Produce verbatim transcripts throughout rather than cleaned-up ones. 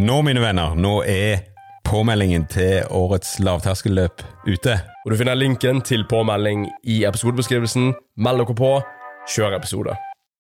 Nå, mine venner, nå er påmeldingen til årets lavterskelløp ute. Og du finner linken til påmelding i episodebeskrivelsen. Meld dere på, kjør episode.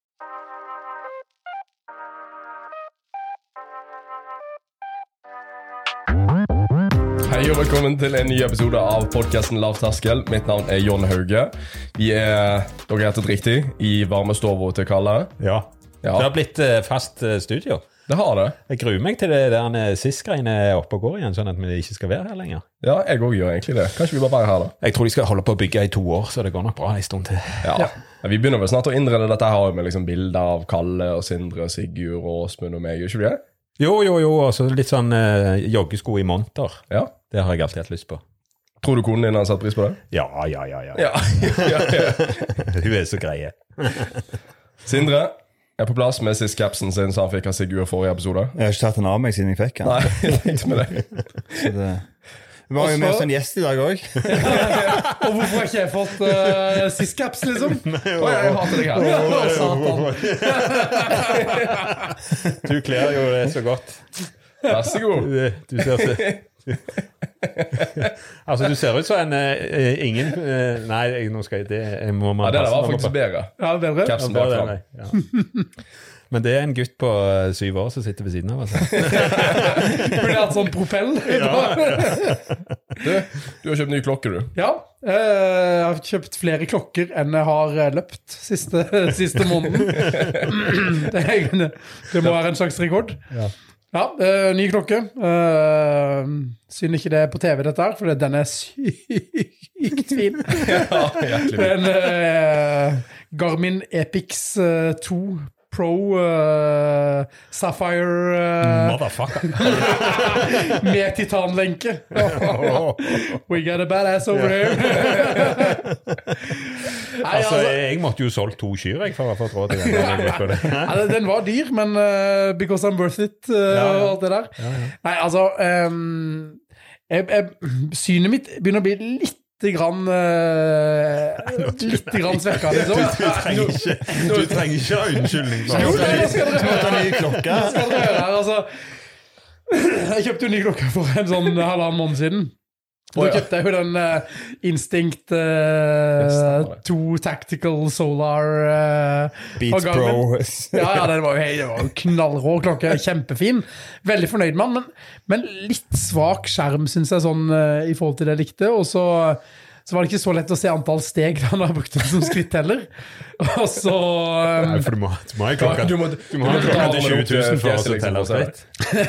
Hei og velkommen til en ny episode av podcasten Lavterskel. Mitt navn er Jon Hauge. Vi er, dere heter riktig, i varmestovet til Kalle. Ja. Ja. Det har blitt uh, fast uh, studio. Det har det. Jeg gruer meg til det der uh, sist-greiene er oppe og går igjen, sånn at vi ikke skal være her lenger. Ja, jeg også gjør egentlig det. Kanskje vi bare være her da? Jeg tror de skal holde på å bygge i to år, så det går nok bra en stund til. Ja, ja. Vi begynner vel snart å innrede dette her med liksom bilder av Kalle og Sindre, Sigurd og Åsmund og meg, gjør ikke vi det? Jo, jo, jo, og så litt sånn uh, joggesko i monter. Ja. Det har jeg alltid hatt lyst på. Tror du konen din har satt pris på det? Ja, ja, ja, ja. Ja, ja, ja. Hun er så greie. Sindre er på plass med sist capsen sin, så han fikk av Sigurd forrige episode. Jeg har ikke tatt den av meg siden jeg fikk den. Nei, jeg tenkte med det. Så det... Vi var jo med oss en gjest i dag også. Og hvorfor har ikke jeg fått uh, sist caps, liksom? Å, jeg hater deg her. Å, satan. Du klærer jo det så godt. Vær så god. Du, du ser så... altså, du ser ut som en uh, ingen... Uh, nei, nå skal jeg... Det, jeg må man ja, det der var passe, faktisk bedre. Ja, bedre. Capsen ja, bak bedre, ja. Men det er en gutt på uh, syv år som sitter ved siden av oss. Burde jeg hatt sånn propell? Ja, ja. Du, du har kjøpt ny klokke, du. Ja, jeg har kjøpt flere klokker enn jeg har løpt siste, siste måneden. Det, er, det må være en slags rekord. Ja, ja uh, ny klokke. Uh, synd ikke det er på T V dette her, for den er sykt fin. Ja, hjertelig. Den uh, Garmin Epix uh, to Pro uh, Sapphire uh, Motherfucker. med titanlenke. We got a badass over here. Nei, altså, jeg måtte jo solgt to kyr jeg, for å få råd til den. Ja, den var dyr, men uh, because I'm worth it uh, ja, ja. og alt det der. Ja, ja. Nei, altså um, jeg, jeg, synet mitt begynner å bli litt litt grann, uh, litt grann svekket, liksom. Du, du trenger ikke, du trenger ikke ha unnskyldning. Jo, det skal dere høre. Ny klokke. Det skal dere høre, altså. Jeg kjøpte jo ny klokke for en sånn halvannen måned siden. Og da kjøpte jeg jo den uh, Instinct uh, to Tactical Solar uh, Beats Pro. Ja, ja, det var jo, det var jo knallrå klokke, kjempefin. Veldig fornøyd med den, men, men litt svak skjerm, synes jeg, sånn uh, i forhold til det jeg likte. Og så, så var det ikke så lett å se antall steg da han har brukt det som skritt heller. Og så... Um, Nei, for du må, du må ha klokka, du må, du må ha klokka til tjue tusen for å telle skritt.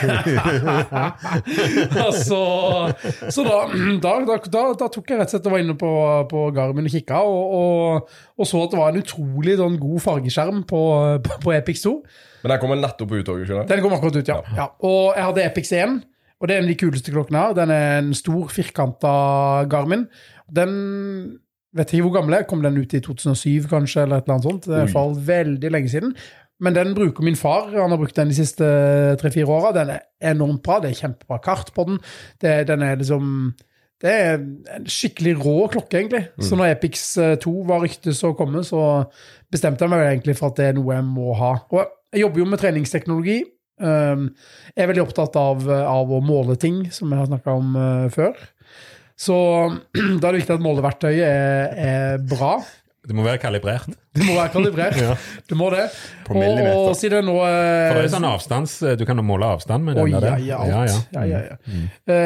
Og så, så da, da, da, da, da tok jeg rett og slett og var inne på, på Garmin og kikket, og, og, og så at det var en utrolig sånn, god fargeskjerm på, på, på Epix to. Men den kommer nettopp ut også, ikke det? Den kommer akkurat ut, ja. ja. Og jeg hadde Epix én, og det er en av de kuleste klokkene her. Den er en stor firkantet Garmin. Den... Vet ikke hvor gammel er, kom den ut i to tusen og syv kanskje, eller et eller annet sånt. Det er i hvert fall veldig lenge siden. Men den bruker min far, han har brukt den de siste tre-fire årene. Den er enormt bra, det er kjempebra kart på den. Det, den er liksom, det er en skikkelig rå klokke egentlig. Mm. Så når Epix to var ryktes å komme, så bestemte jeg meg egentlig for at det er noe jeg må ha. Og jeg jobber jo med treningsteknologi. Um, jeg er veldig opptatt av, av å måle ting, som jeg har snakket om uh, før. Så da er det viktig at måleverktøyet er, er bra. Det må være kalibrert. Det må være kalibrert. Ja. Det må det. På millimeter. Og, og siden nå... For det er sånn avstands... Du kan jo måle avstand med den oh, der. Ja, ja, alt. Ja, ja, ja. Mm.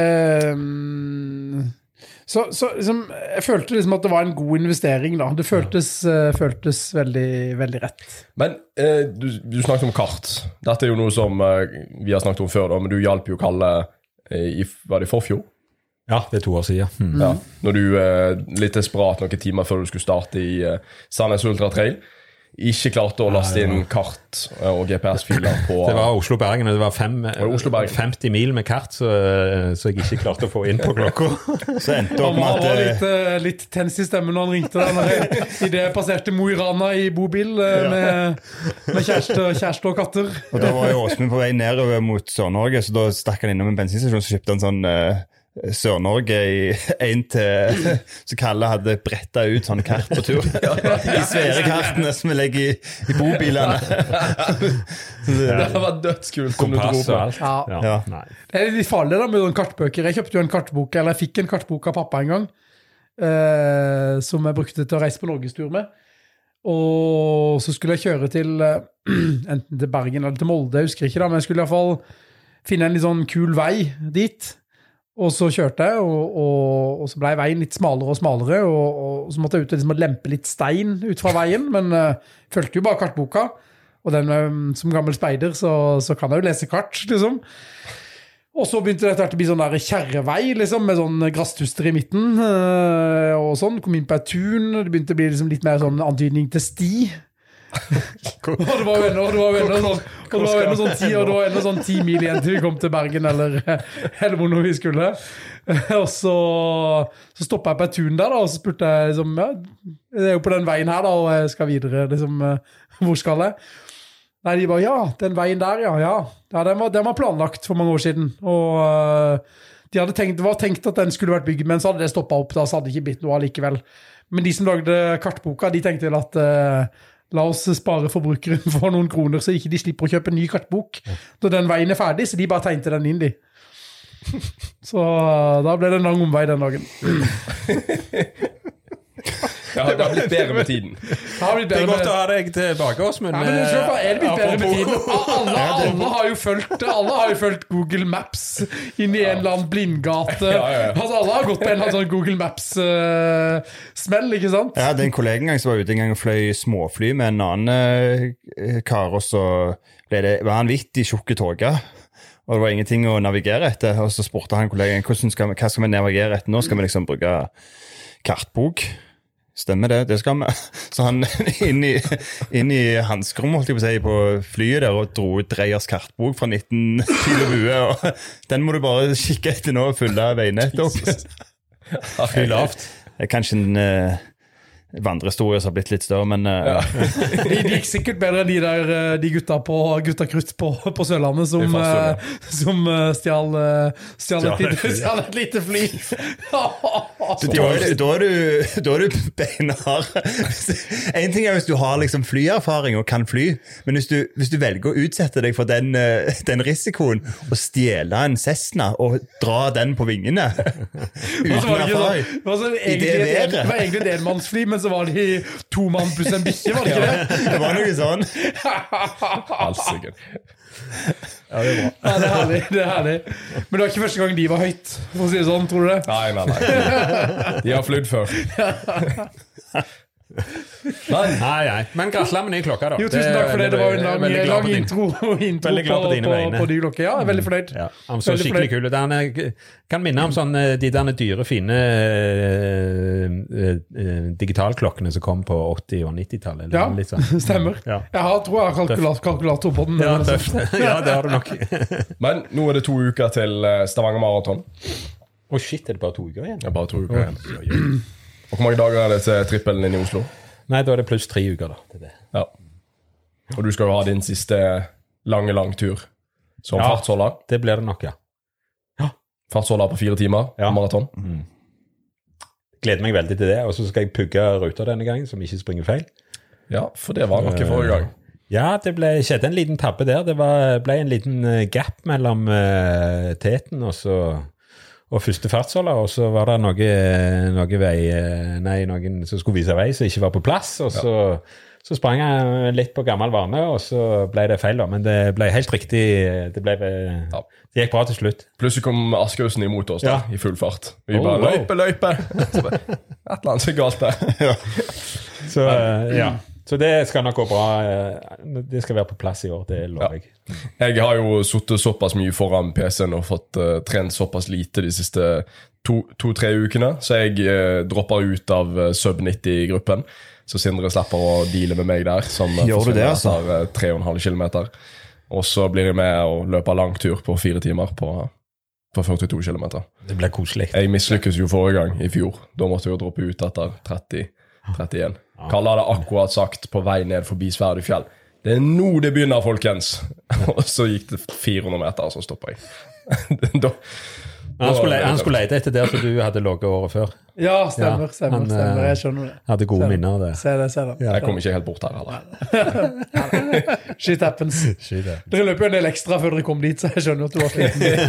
Um, så så liksom, jeg følte liksom at det var en god investering da. Det føltes, uh, føltes veldig, veldig rett. Men uh, du, du snakket om kart. Dette er jo noe som uh, vi har snakket om før da, men du hjalp jo Kalle uh, i, var det i forfjor? Ja, det er to år siden. Mm. Ja, når du, eh, litt desperat noen timer før du skulle starte i eh, Sandnes Ultra Trail, ikke klarte å laste inn kart og G P S-filer på... Det var Oslo-Bergen, det var fem, Oslo femti mil med kart, så, så jeg ikke klarte å få inn på klokka. Så endte opp med at... Han var litt, litt tens i stemmen når han ringte der, når i det passerte Mo i Rana i bobil med, med kjæreste, kjæreste og katter. Og da var jo Åsmund på vei nedover mot Sør-Norge, så da stakk han innom en bensinstasjon, så kjøpte han sånn... Uh, Sør-Norge i en til så Kalle hadde brettet ut sånne kart på tur. De svære kartene som vi legger i, i bobilene. Det var dødskult. Kompass og alt. Ja. Ja. Ja. Nei. Det er litt farlig da med sånne kartbøker. Jeg kjøpte jo en kartbok, eller jeg fikk en kartbok av pappa en gang, eh, som jeg brukte til å reise på Norgestur med. Og så skulle jeg kjøre til eh, enten til Bergen eller til Molde, jeg husker ikke da, men jeg skulle i hvert fall finne en litt sånn kul vei dit. Og så kjørte jeg, og, og, og så ble veien litt smalere og smalere, og, og så måtte jeg ut og liksom lempe litt stein ut fra veien, men uh, følte jo bare kartboka. Og den, um, som gammel speider, så, så kan jeg jo lese kart, liksom. Og så begynte det å bli sånn der kjerrevei, liksom, med sånn grasstuster i midten, uh, og sånn. Kom inn på et tun, det begynte å bli liksom litt mer sånn antydning til sti. og det var jo ennå og det var jo ennå sånn, og det var ennå sånn ti, og det var ennå sånn ti mil igjen til vi kom til Bergen, eller, eller hvor vi skulle. Og så, så stoppet jeg på et tun der, da, og så spurte jeg, liksom, ja, jeg er jo på den veien her, da, og jeg skal videre, liksom, hvor skal jeg? Nei, de bare, ja, den veien der, ja, ja. ja den, var, den var planlagt for mange år siden, og uh, de hadde tenkt, var tenkt at den skulle vært bygd, men så hadde det stoppet opp, da, så hadde det ikke blitt noe allikevel. Men de som lagde kartboka, de tenkte vel at uh, la oss spare forbrukeren for noen kroner, så ikke de slipper å kjøpe en ny kartbok når den veien er ferdig, så de bare tegnte den inn, de. Så da ble det en lang omvei den dagen. Ja, det har blitt bedre med tiden. Det har blitt Det er bedre godt med... å ha deg tilbake oss, men... Ja, men du ser på, er det blitt bedre med tiden? apropos- Alle, alle, har jo følt, alle har jo følt Google Maps inn i en eller annen blindgate. Ja, ja, ja. Altså, alle har gått på en eller annen sånn Google Maps-smell, ikke sant? Jeg hadde en kollega en gang som var ute en gang og fløy småfly med en annen uh, kar, og så ble det, var han vidt i tjukke toget. Og det var ingenting å navigere etter. Og så spurte han kollegaen, hvordan skal vi, hva skal vi navigere etter? Nå skal vi liksom bruke kartbok. Stemmer det, det skal vi. Så han inn i, inn i hanskerommet, holdt jeg på å si, på flyet der, og dro ut Dreyers kartbok fra nitten tjue, og den må du bare kikke etter nå og fylle veinettet opp. Fy lavt. Det er kanskje en uh, vandrehistorie som har blitt litt større, men uh, Ja. De, de gikk sikkert bedre enn de der eh, de gutta på gutta krutt på, på Sørlandet som, Det er fast, eh, som eh, stjal, eh, stjal, et, Stjal et lite, fly. stjal et lite fly. da, er, da, er du, da er du beinhard. En ting er hvis du har liksom flyerfaring og kan fly, men hvis du, hvis du velger å utsette deg for den, uh, den risikoen og stjele en Cessna og dra den på vingene Og uten så var det, ikke erfaring sånn, det, var så I egentlig, det et, været. det var egentlig et enmannsfly, men så var de to mann pluss en bikkje, var det ikke det? Det var noe sånn. Helsike. Ja, det er bra. Ja, det er herlig, det er herlig. Men det var ikke første gang de var høyt, for å si det sånn, tror du det? Nei, nei, nei. De har flydd før. Men Nei, nei. Men gratulerer med ny klokke, da. Jo, tusen takk for det. Det var jo en lang, veldig glad lang på din- intro, intro Veldig glad på, på dine på, vegne. på ny klokke. Ja, jeg er veldig fornøyd. Ja, han så Veldig skikkelig fornøyd. kul ut. Han er- kan minne om sånn, eh, de der dyre, fine eh, eh, digitalklokkene som kom på åtti- og nittitallet. eller Ja, litt sånn. stemmer. Ja, Jeg har, tror jeg har kalkulator, kalkulator på den. ja eller noe tøft. sånt. Ja, det har du nok. Men nå er det to uker til eh, Stavanger Marathon. Å shit, er det bare to uker igjen? Det er bare to uker igjen. Og hvor mange dager er det til trippelen inn i Oslo? Nei, da er det pluss tre uker, da. Det er det. Ja. Og du skal jo ha din siste lange, lang tur som Ja. fartsholder. Det blir det nok, ja. Fartsholder på fire timer Ja. maraton. Gleder meg veldig til det. Og så skal jeg pugge ruta denne gangen, som ikke springer feil. Ja, for det var noe forrige gang. Ja, det ble, skjedde en liten tabbe der. Det var, ble en liten eh, gap mellom uh, teten og så og første fartsholder, og så var det noe, noe vei, eh, nei, noen som skulle vise vei, som ikke var på plass, og så, så sprang jeg litt på gammel vane, og så ble det feil da, men det ble helt riktig, det, ble, Ja. det gikk bra til slutt. Plutselig kom Askøysen imot oss da, Ja. i full fart. Vi Oh, bare, wow. løype, løype! Så bare, Et eller annet som er galt der. Så eh, ja, så det skal nok gå bra. eh, Det skal være på plass i år, det lover jeg. Jeg har jo suttet såpass mye foran P C-en og fått uh, trent såpass lite de siste to-tre to, ukene, så jeg uh, dropper ut av uh, sub nitti-gruppen. Så Sindre slipper å deale med meg der, som uh, Gjør du det, altså? etter uh, tre komma fem kilometer. Og så blir jeg med og løper langtur på fire timer på, på førtito kilometer. Det blir koselig. Jeg mislykkes jo forrige gang i fjor. Da måtte jeg jo droppe ut etter tretti trettien. Kalle hadde akkurat sagt på vei ned forbi Sverdøyfjell. Det er nå det begynner, folkens. Og så gikk det fire hundre meter, og så stopper jeg. da, Men han skulle, han skulle lete etter der som du hadde logget året før. Ja, stemmer, Ja, stemmer, han, stemmer. eh, Jeg skjønner det. Hadde gode Ser det. minner av det. Se det, se det. Jeg kom ikke helt bort her heller. Shit happens. Shit, det. Dere løper jo en del ekstra før dere kom dit, så jeg skjønner at du var sliten.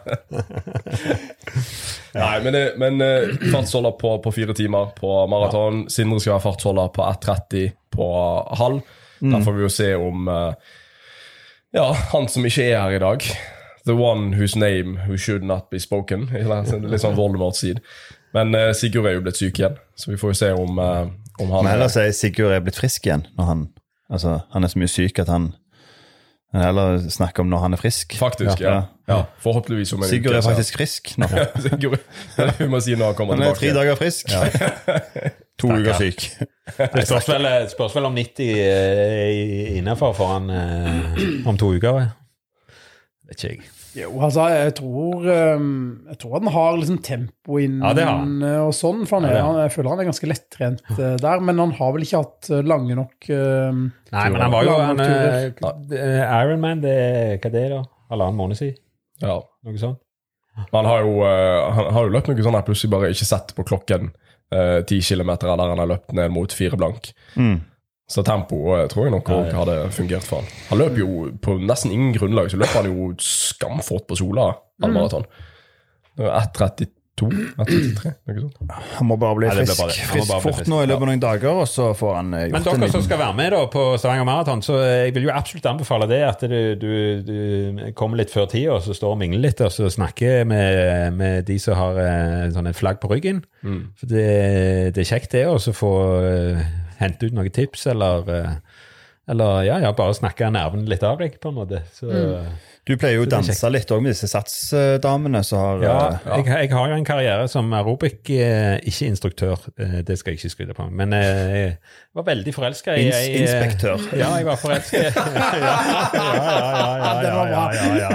Nei, men, det, men uh, fartsholder på, på fire timer på maraton. Sindre skal være fartsholder på ett tretti på halv. Mm. Der får vi jo se om uh, ja, han som ikke er her i dag. The one whose name who should not be spoken. Litt sånn Voldemort-sid. Men uh, Sigurd er jo blitt syk igjen, så vi får jo se om, uh, om han Men heller si Sigurd er blitt frisk igjen. Når han, altså, han er så mye syk at han Men heller snakke om når han er frisk. Faktisk, ja. ja. ja. Forhåpentligvis om en Sigurd uke. er faktisk frisk nå. Sigurd, vi må si når han kommer Han er tilbake. tre dager frisk. Ja. To uker syk. Det spørs vel, spørs vel om nitti er innenfor for han eh, om to uker. Vet ikke jeg. Jo, altså, jeg tror um, Jeg tror at han har liksom tempo inn Ja, det har han. og sånn, for han er, Ja, det har han. han, jeg føler han er ganske lettrent uh, der, men han har vel ikke hatt uh, lange nok um, Nei, men han var jo lange han, nok eh, Ironman, det, hva er det da? Halvannen måned siden? Ja. Noe sånt? Men han har jo, uh, han har jo løpt noe sånn her, plutselig bare ikke sett på klokken uh, ti kilometer, der han har løpt ned mot fire blank. Mm. Så tempo uh, tror jeg nok også hadde fungert for han. Han løp jo på nesten ingen grunnlag, så løp han jo skamfort på Sola, halvmaraton. Det var ett trettito, ett trettitre, noe sånt. Han må bare bli Ja, det blir frisk, bare det. Han må frisk bare bli fort frisk. nå i løpet av noen dager, og så får han eh, Men gjort en dere som liten... skal være med da på Stavanger Marathon, så jeg vil jo absolutt anbefale det, at du, du, du kommer litt før tida, og så står og mingler litt, og så snakker med, med de som har eh, sånn et flagg på ryggen. Mm. For det, det er kjekt det, og så få eh, hente ut noen tips, eller, eh, eller ja, ja, bare snakke nerven litt av deg, på en måte. Så, Du pleier jo å Så det er danse litt også med disse satsdamene som har... ja, eh, jeg, jeg har jo en karriere som aerobic, eh, ikke instruktør, eh, det skal jeg ikke skryte på, men eh, jeg var veldig forelsket i... Ins ei, eh, inspektør. Ja, jeg var forelsket. ja, ja, ja, ja, ja, Det var bra. ja, ja,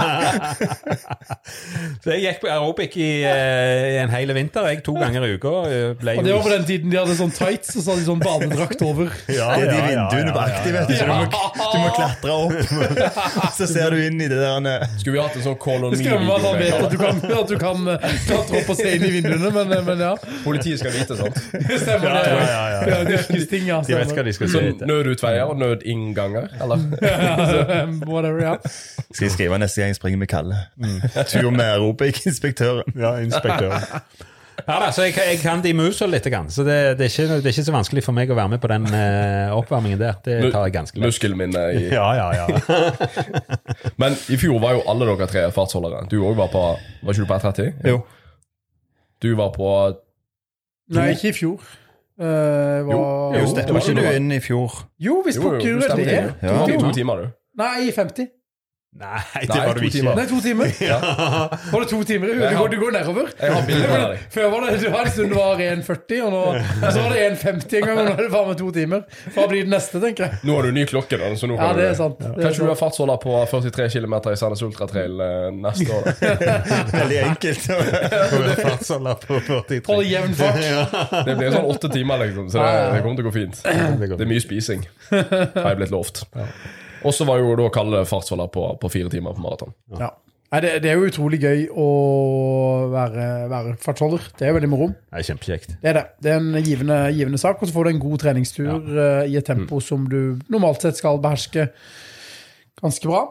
ja. Så jeg gikk på aerobic i, eh, i en hele vinter, jeg to ganger i uka. eh, Ble Og det jo- var på den tiden de hadde sånn tights, og så hadde de sånn badedrakt over. Det er de vinduene på aktiv, vet du, så du må, du må klatre opp. Så ser du inn i det der... eh, Skulle vi hatt en sånn call on Det skremmer meg at han vet at du me-video? kan, at du kan uh, klatre opp og se inn i vinduene, men, men ja. Politiet skal vite, sant? Det stemmer. Ja, ja, ja, ja. Det er dyrkesting, ja. De vet hva Stemmer. de skal Så si etter. nødutveier og nødinnganger, eller? Whatever, ja. Skal jeg skrive neste gang jeg springer med Kalle? Tur med aerobic-inspektøren. Ja, inspektør. Ja da, så jeg, jeg kan de musa litt, grann, så det, det, er ikke, det er ikke så vanskelig for meg å være med på den eh, oppvarmingen der. Det tar jeg ganske lett. Muskelminne i... Ja, ja, ja. Men i fjor var jo alle dere tre fartsholdere. Du også var på... Var ikke du på ett tretti? Jo. Du var på... Nei, ikke i fjor. Uh, var... Jo, stepper ikke du inn i fjor? Jo, hvis Jo, jo, pokker du gjør stemmer det. det. Ja. Du var i to timer, du. Nei, i femti. Nei, det Nei, var du to ikke. timer. Nei, to timer. Ja. Var det to timer? Du, Jeg har- går, du går nedover. Jeg har bilder av deg. Før var det, det var en stund det var en førti, og, nå, og så var det en femti en gang, og nå er det faen med to timer. Hva blir det neste, tenker jeg? Nå har du ny klokke, da, så nå Ja, kan det du... er sant. Det er Kanskje du sant. er fartsholder på førtitre kilometer i Sandnes Ultratrail eh, neste år? da? Veldig enkelt. Fartsholder på førtitre. Holde jevn fart. Det blir sånn åtte timer, liksom, så det, det kommer til å gå fint. Det er mye spising, har jeg blitt lovt. Og så var jo da Kalle fartsholder på, på fire timer på maraton. Ja. Nei, det, det er jo utrolig gøy å være, være fartsholder. Det er veldig moro. Det er kjempekjekt. Det er det. Det er en givende, givende sak, og så får du en god treningstur eh, i et tempo som du normalt sett skal beherske ganske bra.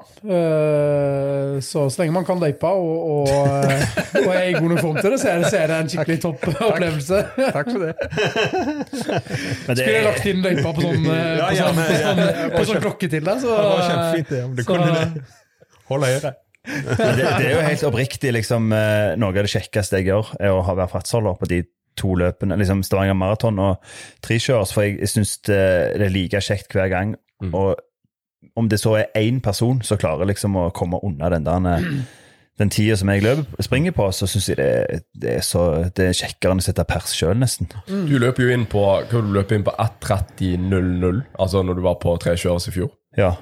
Eh, så så lenge man kan løypa og, og, eh, og er i god nok form til det, så er det, så er det en skikkelig topp opplevelse. Takk for det. Men det Skulle jeg er, lagt inn løypa på sånn, eh, Ja, på ja, sånn, men- på ja, sånn, ja, ja, på sånn klokke til deg, så Det var kjempefint det, om du så- kunne det. Hold øyre. det, det er jo helt oppriktig liksom, eh, noe av det kjekkeste jeg gjør, er å ha vært fartsholder på de to løpene, liksom Stavanger Marathon og trikjørs, for jeg, jeg synes det, det er like kjekt hver gang, og om det så er en person som klarer liksom å komme unna den der den tida som jeg løper, springer på, så synes jeg det, det er så det er kjekkere enn å sette pers selv nesten. Du løper jo inn på hva du løper inn på ett tretti null null, altså når du var på trekjøres i fjor. Ja.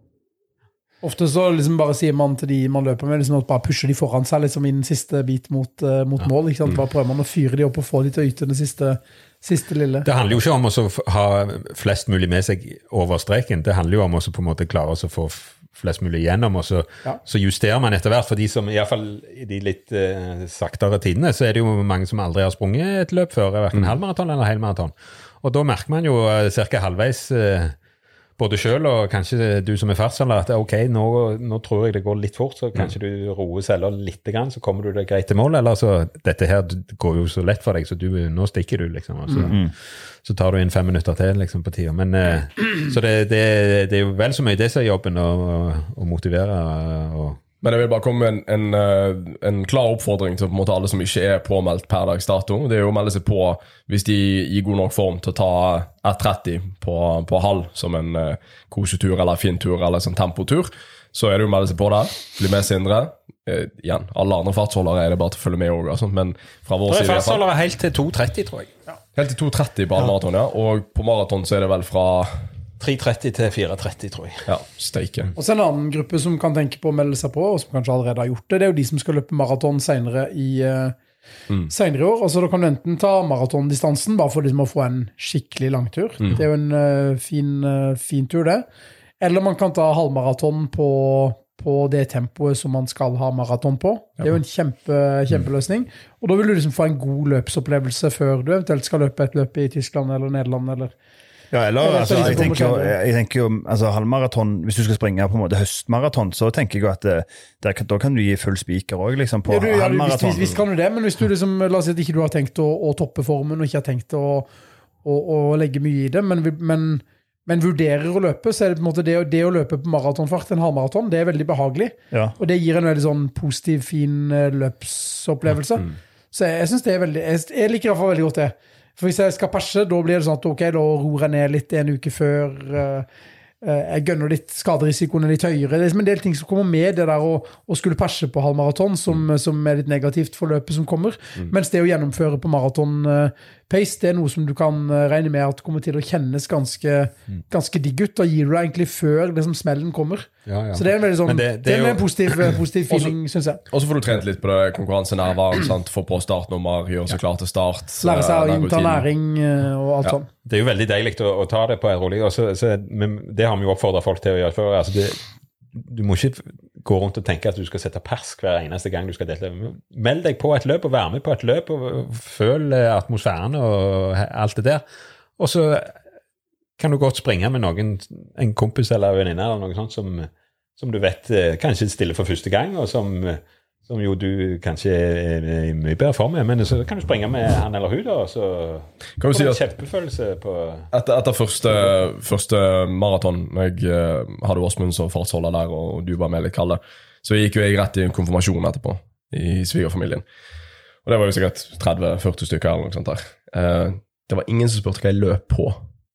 ofte så liksom bare sier man til de man løper med, liksom at bare pusher de foran seg liksom i den siste bit mot, uh, mot mål, ikke sant? Bare prøver man å fyre de opp og få de til å yte den siste, siste lille. Det handler jo ikke om å så f- ha flest mulig med seg over streken. Det handler jo om å så på en måte klare å så få f- flest mulig gjennom, og så, Ja. så justerer man etter hvert. For de som, i hvert fall i de litt eh, saktere tidene, så er det jo mange som aldri har sprunget et løp før, hverken halvmaraton eller helmaraton. Og da merker man jo eh, cirka halvveis eh, både selv og kanskje du som er fartsholder, at ok, nå, nå tror jeg det går litt fort, så kanskje du roer selv litt grann, så kommer du deg greit til mål, eller så dette her går jo så lett for deg, så du, nå stikker du liksom, og så, mm. så tar du inn fem minutter til liksom på tida. Men eh, så det, det, det er jo vel så mye det som er jobben å, å motivere og Men jeg vil bare komme med en, en, en klar oppfordring til på en måte alle som ikke er påmeldt per dags dato. Det er jo å melde seg på hvis de i god nok form til å ta ett tretti på, på halv som en uh, kosetur eller fintur eller sånn tempotur. Så er det jo å melde seg på der. Bli med Sindre. Uh, igjen, alle andre fartsholdere er det bare til å følge med også, altså. Men fra vår side... Det er fartsholdere helt til to tretti, tror jeg. Ja. Helt til to tretti på halvmaraton, ja. Og på maraton så er det vel fra... tre tretti til fire tretti, tror jeg. Ja, steike. Og så en annen gruppe som kan tenke på å melde seg på, og som kanskje allerede har gjort det, det er jo de som skal løpe maraton senere i, uh, mm. senere i år. Altså da kan du enten ta maratondistansen, bare for liksom å få en skikkelig langtur. Mm. Det er jo en uh, fin, uh, fin tur, det. Eller man kan ta halvmaraton på, på det tempoet som man skal ha maraton på. Det er jo en kjempe, kjempeløsning. Og da vil du liksom få en god løpsopplevelse før du eventuelt skal løpe et løp i Tyskland eller Nederland, eller... Ja, eller altså, jeg, tenker jo, jeg tenker jo altså, halvmaraton, hvis du skal springe på en måte høstmaraton, så tenker jeg jo at det, der, da kan du gi full spiker også, liksom, på ja, du, ja, halvmaraton. Hvis, hvis kan du det, men hvis du liksom, la oss si at ikke du har tenkt å, å toppe formen, og ikke har tenkt å, å, å legge mye i det, men, men, men vurderer å løpe, så er det på en måte det, det å løpe på maratonfart, en halvmaraton, det er veldig behagelig, ja. Og det gir en veldig sånn positiv, fin løpsopplevelse. Mm. Så jeg, jeg synes det er veldig, jeg, jeg liker i hvert fall veldig godt det. For hvis jeg skal perse, da blir det sånn at ok, da roer jeg ned litt en uke før, uh, uh, jeg gønner litt, skaderisikoen er litt høyere. Det er liksom en del ting som kommer med det der å, å skulle perse på halvmaraton, som, mm. som er litt negativt for løpet som kommer. Mm. Mens det å gjennomføre på maraton uh, pace, det er noe som du kan uh, regne med at kommer til å kjennes ganske, mm. ganske digg ut. Da gir du deg egentlig før det som smellen kommer. Ja, ja. Så det er en veldig sånn, det, det, det er jo... en positiv, positiv feeling, også, synes jeg. Og så får du trent litt på det konkurransenerver, sant? Få på startnummer, gjøre seg klar til start. Lære seg å innta næring og alt ja. Sånt. Det er jo veldig deilig å, å ta det på et rolig, og så, så, men det har vi jo oppfordret folk til å gjøre før. Altså det, du må ikke gå rundt og tenke at du skal sette pers hver eneste gang du skal delta. Meld deg på et løp og vær med på et løp og føl atmosfæren og alt det der. Og så kan du godt springe med noen, en kompis eller venninne eller noe sånt som, som du vet kanskje stiller for første gang, og som, som jo du kanskje er i mye bedre form med, men så kan du springe med han eller hun da, og så kan du si en kjempefølelse på... Etter, etter første, første maraton, når jeg uh, hadde Åsmund som fartsholder der, og du var med litt kalde, så gikk jo jeg rett i en konfirmasjon etterpå, i svigerfamilien. Og det var jo sikkert tretti førti stykker eller noe sånt der. Uh, det var ingen som spurte hva jeg løp på.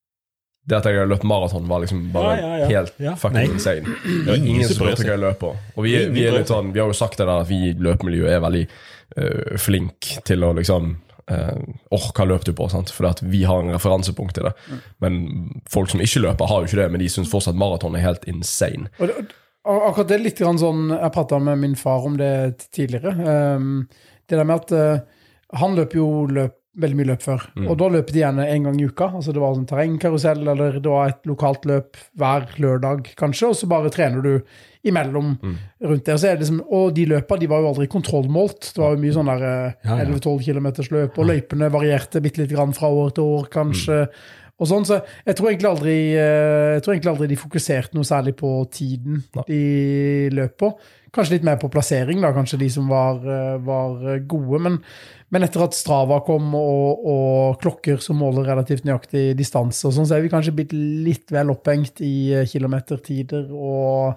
Det at jeg har løpt maraton var liksom bare ja, ja, ja. helt ja. fucking insane. Det var ingen som spurte hva jeg løp på. Og vi, vi er litt sånn, vi har jo sagt det der at vi i løpemiljøet er veldig uh, flink til å liksom åh, uh, oh, hva løp du på, sant? For at vi har en referansepunkt til det. Men folk som ikke løper har jo ikke det, men de synes fortsatt maraton er helt insane. Og det, akkurat det er litt grann sånn, jeg pratet med min far om det tidligere, um, det der med at uh, han løper jo løp veldig mye løp før, mm. og da løper de gjerne en gang i uka, altså det var en terrengkarusell, eller det var et lokalt løp hver lørdag kanskje, og så bare trener du imellom mm. rundt der, så er det liksom, og de løper, de var jo aldri kontrollmålt, det var jo mye sånn der elleve tolv kilometers løp, og løypene varierte bitte litt grann fra år til år kanskje, mm. og sånn, så jeg tror egentlig aldri jeg tror egentlig aldri de fokuserte noe særlig på tiden ja. De løp på, kanskje litt mer på plassering da, kanskje de som var, var gode, men Men etter at Strava kom og, og klokker som måler relativt nøyaktig distanse og sånn, så er vi kanskje blitt litt vel opphengt i kilometertider og,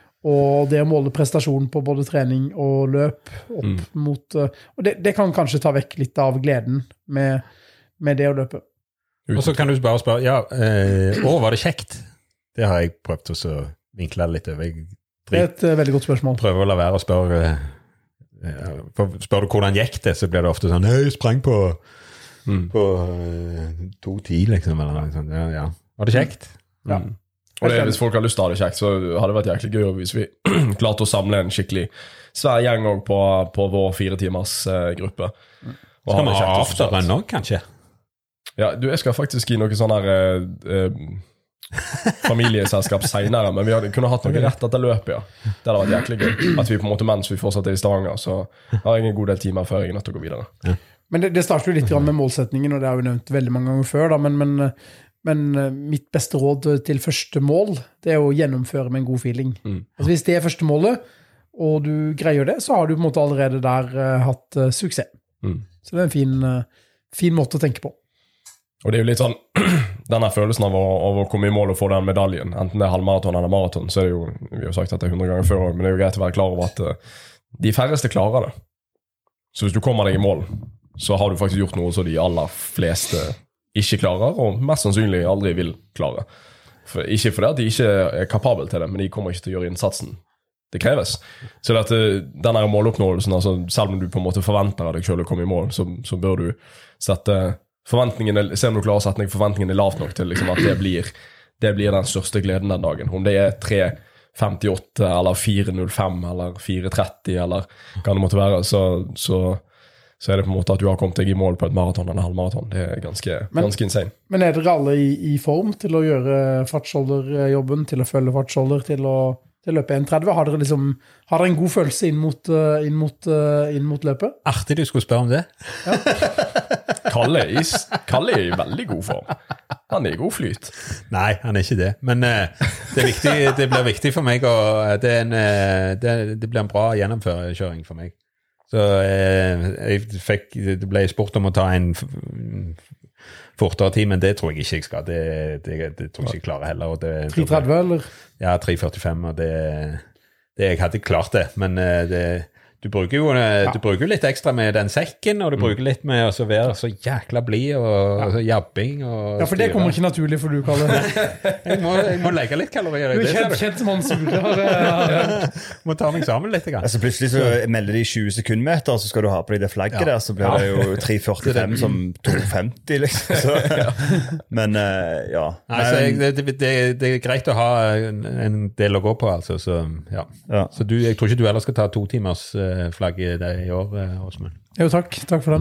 og det å måle prestasjon på både trening og løp opp mm. mot... Og det, det kan kanskje ta vekk litt av gleden med, med det å løpe. Og så kan du bare spørre, ja, eh, å, var det kjekt? Det har jeg prøvd å vinkle litt over. Jeg det er et uh, veldig godt spørsmål. Prøver å la være å spørre... For spør du hvordan gikk det, så blir det ofte sånn «Hei, jeg sprang på, mm. på uh, to ti, liksom», eller noe sånt. Ja, ja. Var det kjekt? Mm. Ja. Og det, hvis folk har lyst til å ha det kjekt, så hadde det vært jæklig gøy hvis vi klarte å samle en skikkelig svær gjeng også på, på vår fire timers uh, gruppe. Og skal vi ha afterrun også, kanskje? Ja, du, jeg skal faktisk i noe sånn her uh, uh, familieselskap senere, men vi hadde, kunne hatt noe rett etter løpet, ja. Det hadde vært jæklig gøy. At vi på en måte, mens vi fortsatt er i Stavanger, så har jeg en god del timer før jeg er nødt til å gå videre. Ja. Men det, det starter jo litt grann med målsetningen, og det har vi nevnt veldig mange ganger før, da, men, men, men mitt beste råd til første mål, det er å gjennomføre med en god feeling. Mm. Altså hvis det er første målet, og du greier det, så har du på en måte allerede der uh, hatt uh, suksess. Mm. Så det er en fin, uh, fin måte å tenke på. Og det er jo litt sånn, denne følelsen av å, av å komme i mål og få den medaljen, enten det er halvmaraton eller maraton, så er det jo, vi har sagt at det er hundre ganger før, men det er jo greit å være klar over at uh, de færreste klarer det. Så hvis du kommer deg i mål, så har du faktisk gjort noe som de aller fleste ikke klarer, og mest sannsynlig aldri vil klare. For, ikke fordi at de ikke er kapabel til det, men de kommer ikke til å gjøre innsatsen. Det kreves. Så det at uh, denne måloppnåelsen, altså, selv om du på en måte forventer av deg selv å komme i mål, så, så bør du sette forventningene, se om du klarer å sette forventningene lavt nok til liksom, at det blir, det blir den største gleden den dagen. Om det er tre femtiåtte eller fire null fem eller fire tretti eller hva det måtte være, så, så, så er det på en måte at du har kommet deg i mål på et maraton eller halvmaraton. Det er ganske, men, ganske insane. Men er dere alle i, i form til å gjøre fartsholderjobben, til å følge fartsholder, til å til løpet en tretti? Har dere liksom, har dere en god følelse inn mot, inn mot, inn mot løpet? Artig du skulle spørre om det. Ja. Kalle, er, Kalle er i veldig god form. Han er i god flyt. Nei, han er ikke det. Men uh, det, er viktig, det blir viktig for meg, og det, er en, uh, det, det blir en bra gjennomføringskjøring for meg. Så uh, jeg fikk, det ble spurt om å ta en fortere tid, men det tror jeg ikke jeg skal. Det, det, det tror jeg ikke jeg klarer heller. tre tretti eller? Ja, tre førtifem, og det, det jeg hadde klart det, men det, du bruker jo ja. du bruker litt ekstra med den sekken, og du bruker litt med å være så jækla blid og ja. jabbing. Og ja, for det kommer ikke naturlig for du, Kalle. jeg, må, jeg må legge litt kalorier i det. Du er kjent, kjent som han surer. Må ta meg sammen litt. Altså, plutselig så melder de tjue sekundmeter, så skal du ha på deg det flagget ja. der, så blir ja. det jo tre førtifem som to femti, liksom. Så. Men, uh, ja. Nei, så jeg, det, det, det er greit å ha en, en del å gå på, altså. Så, ja. Ja. så du, jeg tror ikke du heller skal ta to timers flagget det i år, Åsmund. Jo, takk. Takk for den.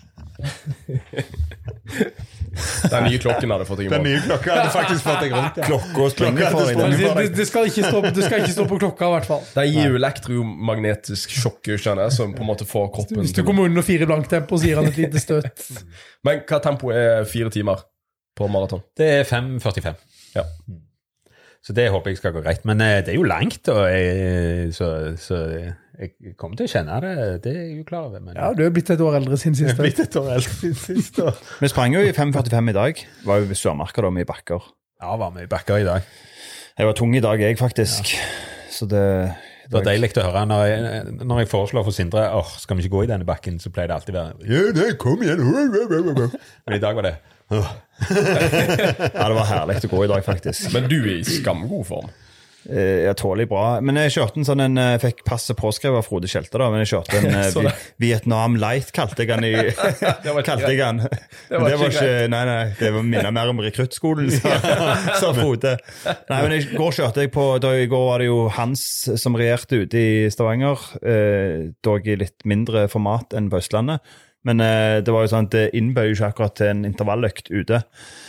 Den nye klokken hadde fått deg i mål. Den nye klokken hadde faktisk fått deg rundt. Ja. Klokka og springer for deg. Det skal ikke stå, det skal ikke stå på klokka, i hvert fall. Den gir jo elektromagnetisk sjokk, skjønner jeg, som på en måte får kroppen... Hvis du kommer under fire blank tempo, så gir han et lite støt. Men hva tempo er fire timer på maraton? Det er fem førtifem. Ja. Så det håper jeg skal gå greit. Men det er jo langt, og jeg, så... så jeg kommer til å kjenne det, det er jeg jo klar over. Men... Ja, du er blitt et år eldre siden sist. Jeg er blitt et år eldre siden sist. Vi sprang jo i fem førtifem i dag. Var jo ved Sørmarka da, med i bakker. Ja, var med i bakker i dag. Jeg var tung i dag, jeg faktisk. Ja. Så det... Det var deilig å høre. Når jeg, når jeg foreslår for Sindre, åh, skal vi ikke gå i denne bakken, så pleier det alltid å være, ja, det, kom igjen. Men i dag var det, åh. Ja, det var herlig å gå i dag, faktisk. Men du er i skamgod form. Jeg tåler bra, men jeg kjørte en sånn en, jeg fikk passet påskrevet av Frode Kjelte da, men jeg kjørte en Vietnam Light, kalte jeg han i, kalte jeg han. Det var, det var ikke, nei, nei, det var minnet mer om rekruttskolen, sa, sa Frode. Nei, men i går kjørte jeg på, da i går var det jo Hans som regjerte ute i Stavanger, eh, dog i litt mindre format enn på Østlandet, men eh, det var jo sånn at det innbøy ikke akkurat til en intervalløkt ute.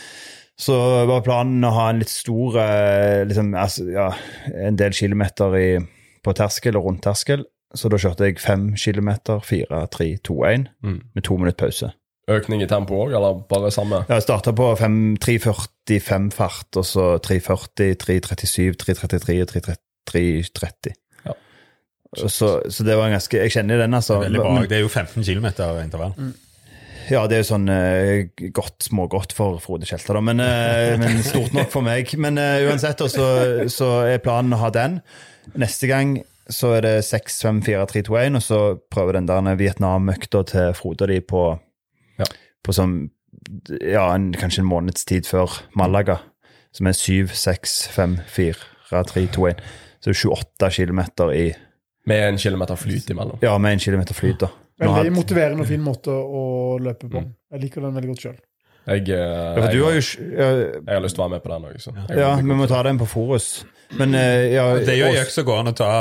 Så var planen å ha en litt stor, liksom, altså, ja, en del kilometer i, på terskel og rundt terskel. Så da kjørte jeg fem kilometer, fire, tre, to, en, mm. med to minutter pause. Økning i tempo også, eller bare samme? Ja, jeg startet på tre førtifem fart, og så tre førti, tre trettisju, tre trettitre og tre tretti. Ja. Så, så det var en ganske, jeg kjenner den altså. Det er veldig bra, det er jo femten kilometer intervall. Mm. Ja, det er jo sånn uh, godt, smågodt for Frode Kjelte da, men, uh, men stort nok for meg. Men uh, uansett, så, så er planen å ha den. Neste gang så er det seks, fem, fire, tre, to, en, og så prøver den der Vietnam-økta til Frode de på, ja. på sånn, ja, en, kanskje en måneds tid før Malaga, som er syv, seks, fem, fire, tre, to, en. Så tjueåtte kilometer i... Med en kilometer flyt imellom. Ja, med en kilometer flyt da. Veldig motiverende og fin måte å løpe på. Jeg liker den veldig godt selv. Jeg, uh, ja, for du har jo... Jeg, jeg har lyst til å være med på den også. Så. Ja, vi må ta den på Forus. Men, uh, ja, det er jo ikke så går an å ta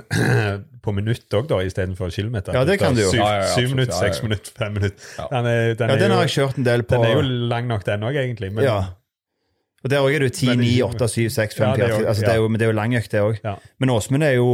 på minutt også da, i stedet for kilometer. Ja, det kan du jo. Syv, ja, ja, syv minutter, seks ja, ja. minutter, fem minutter. Ja, den, er, den, ja, den har jeg kjørt en del på... Den er jo lang nok den også, egentlig. Men... Ja. Og der også er det ti, ni, åtte, syv, seks, fem, fire, altså det er jo, men det er jo lang økt det også. Ja. Men Åsmund er jo,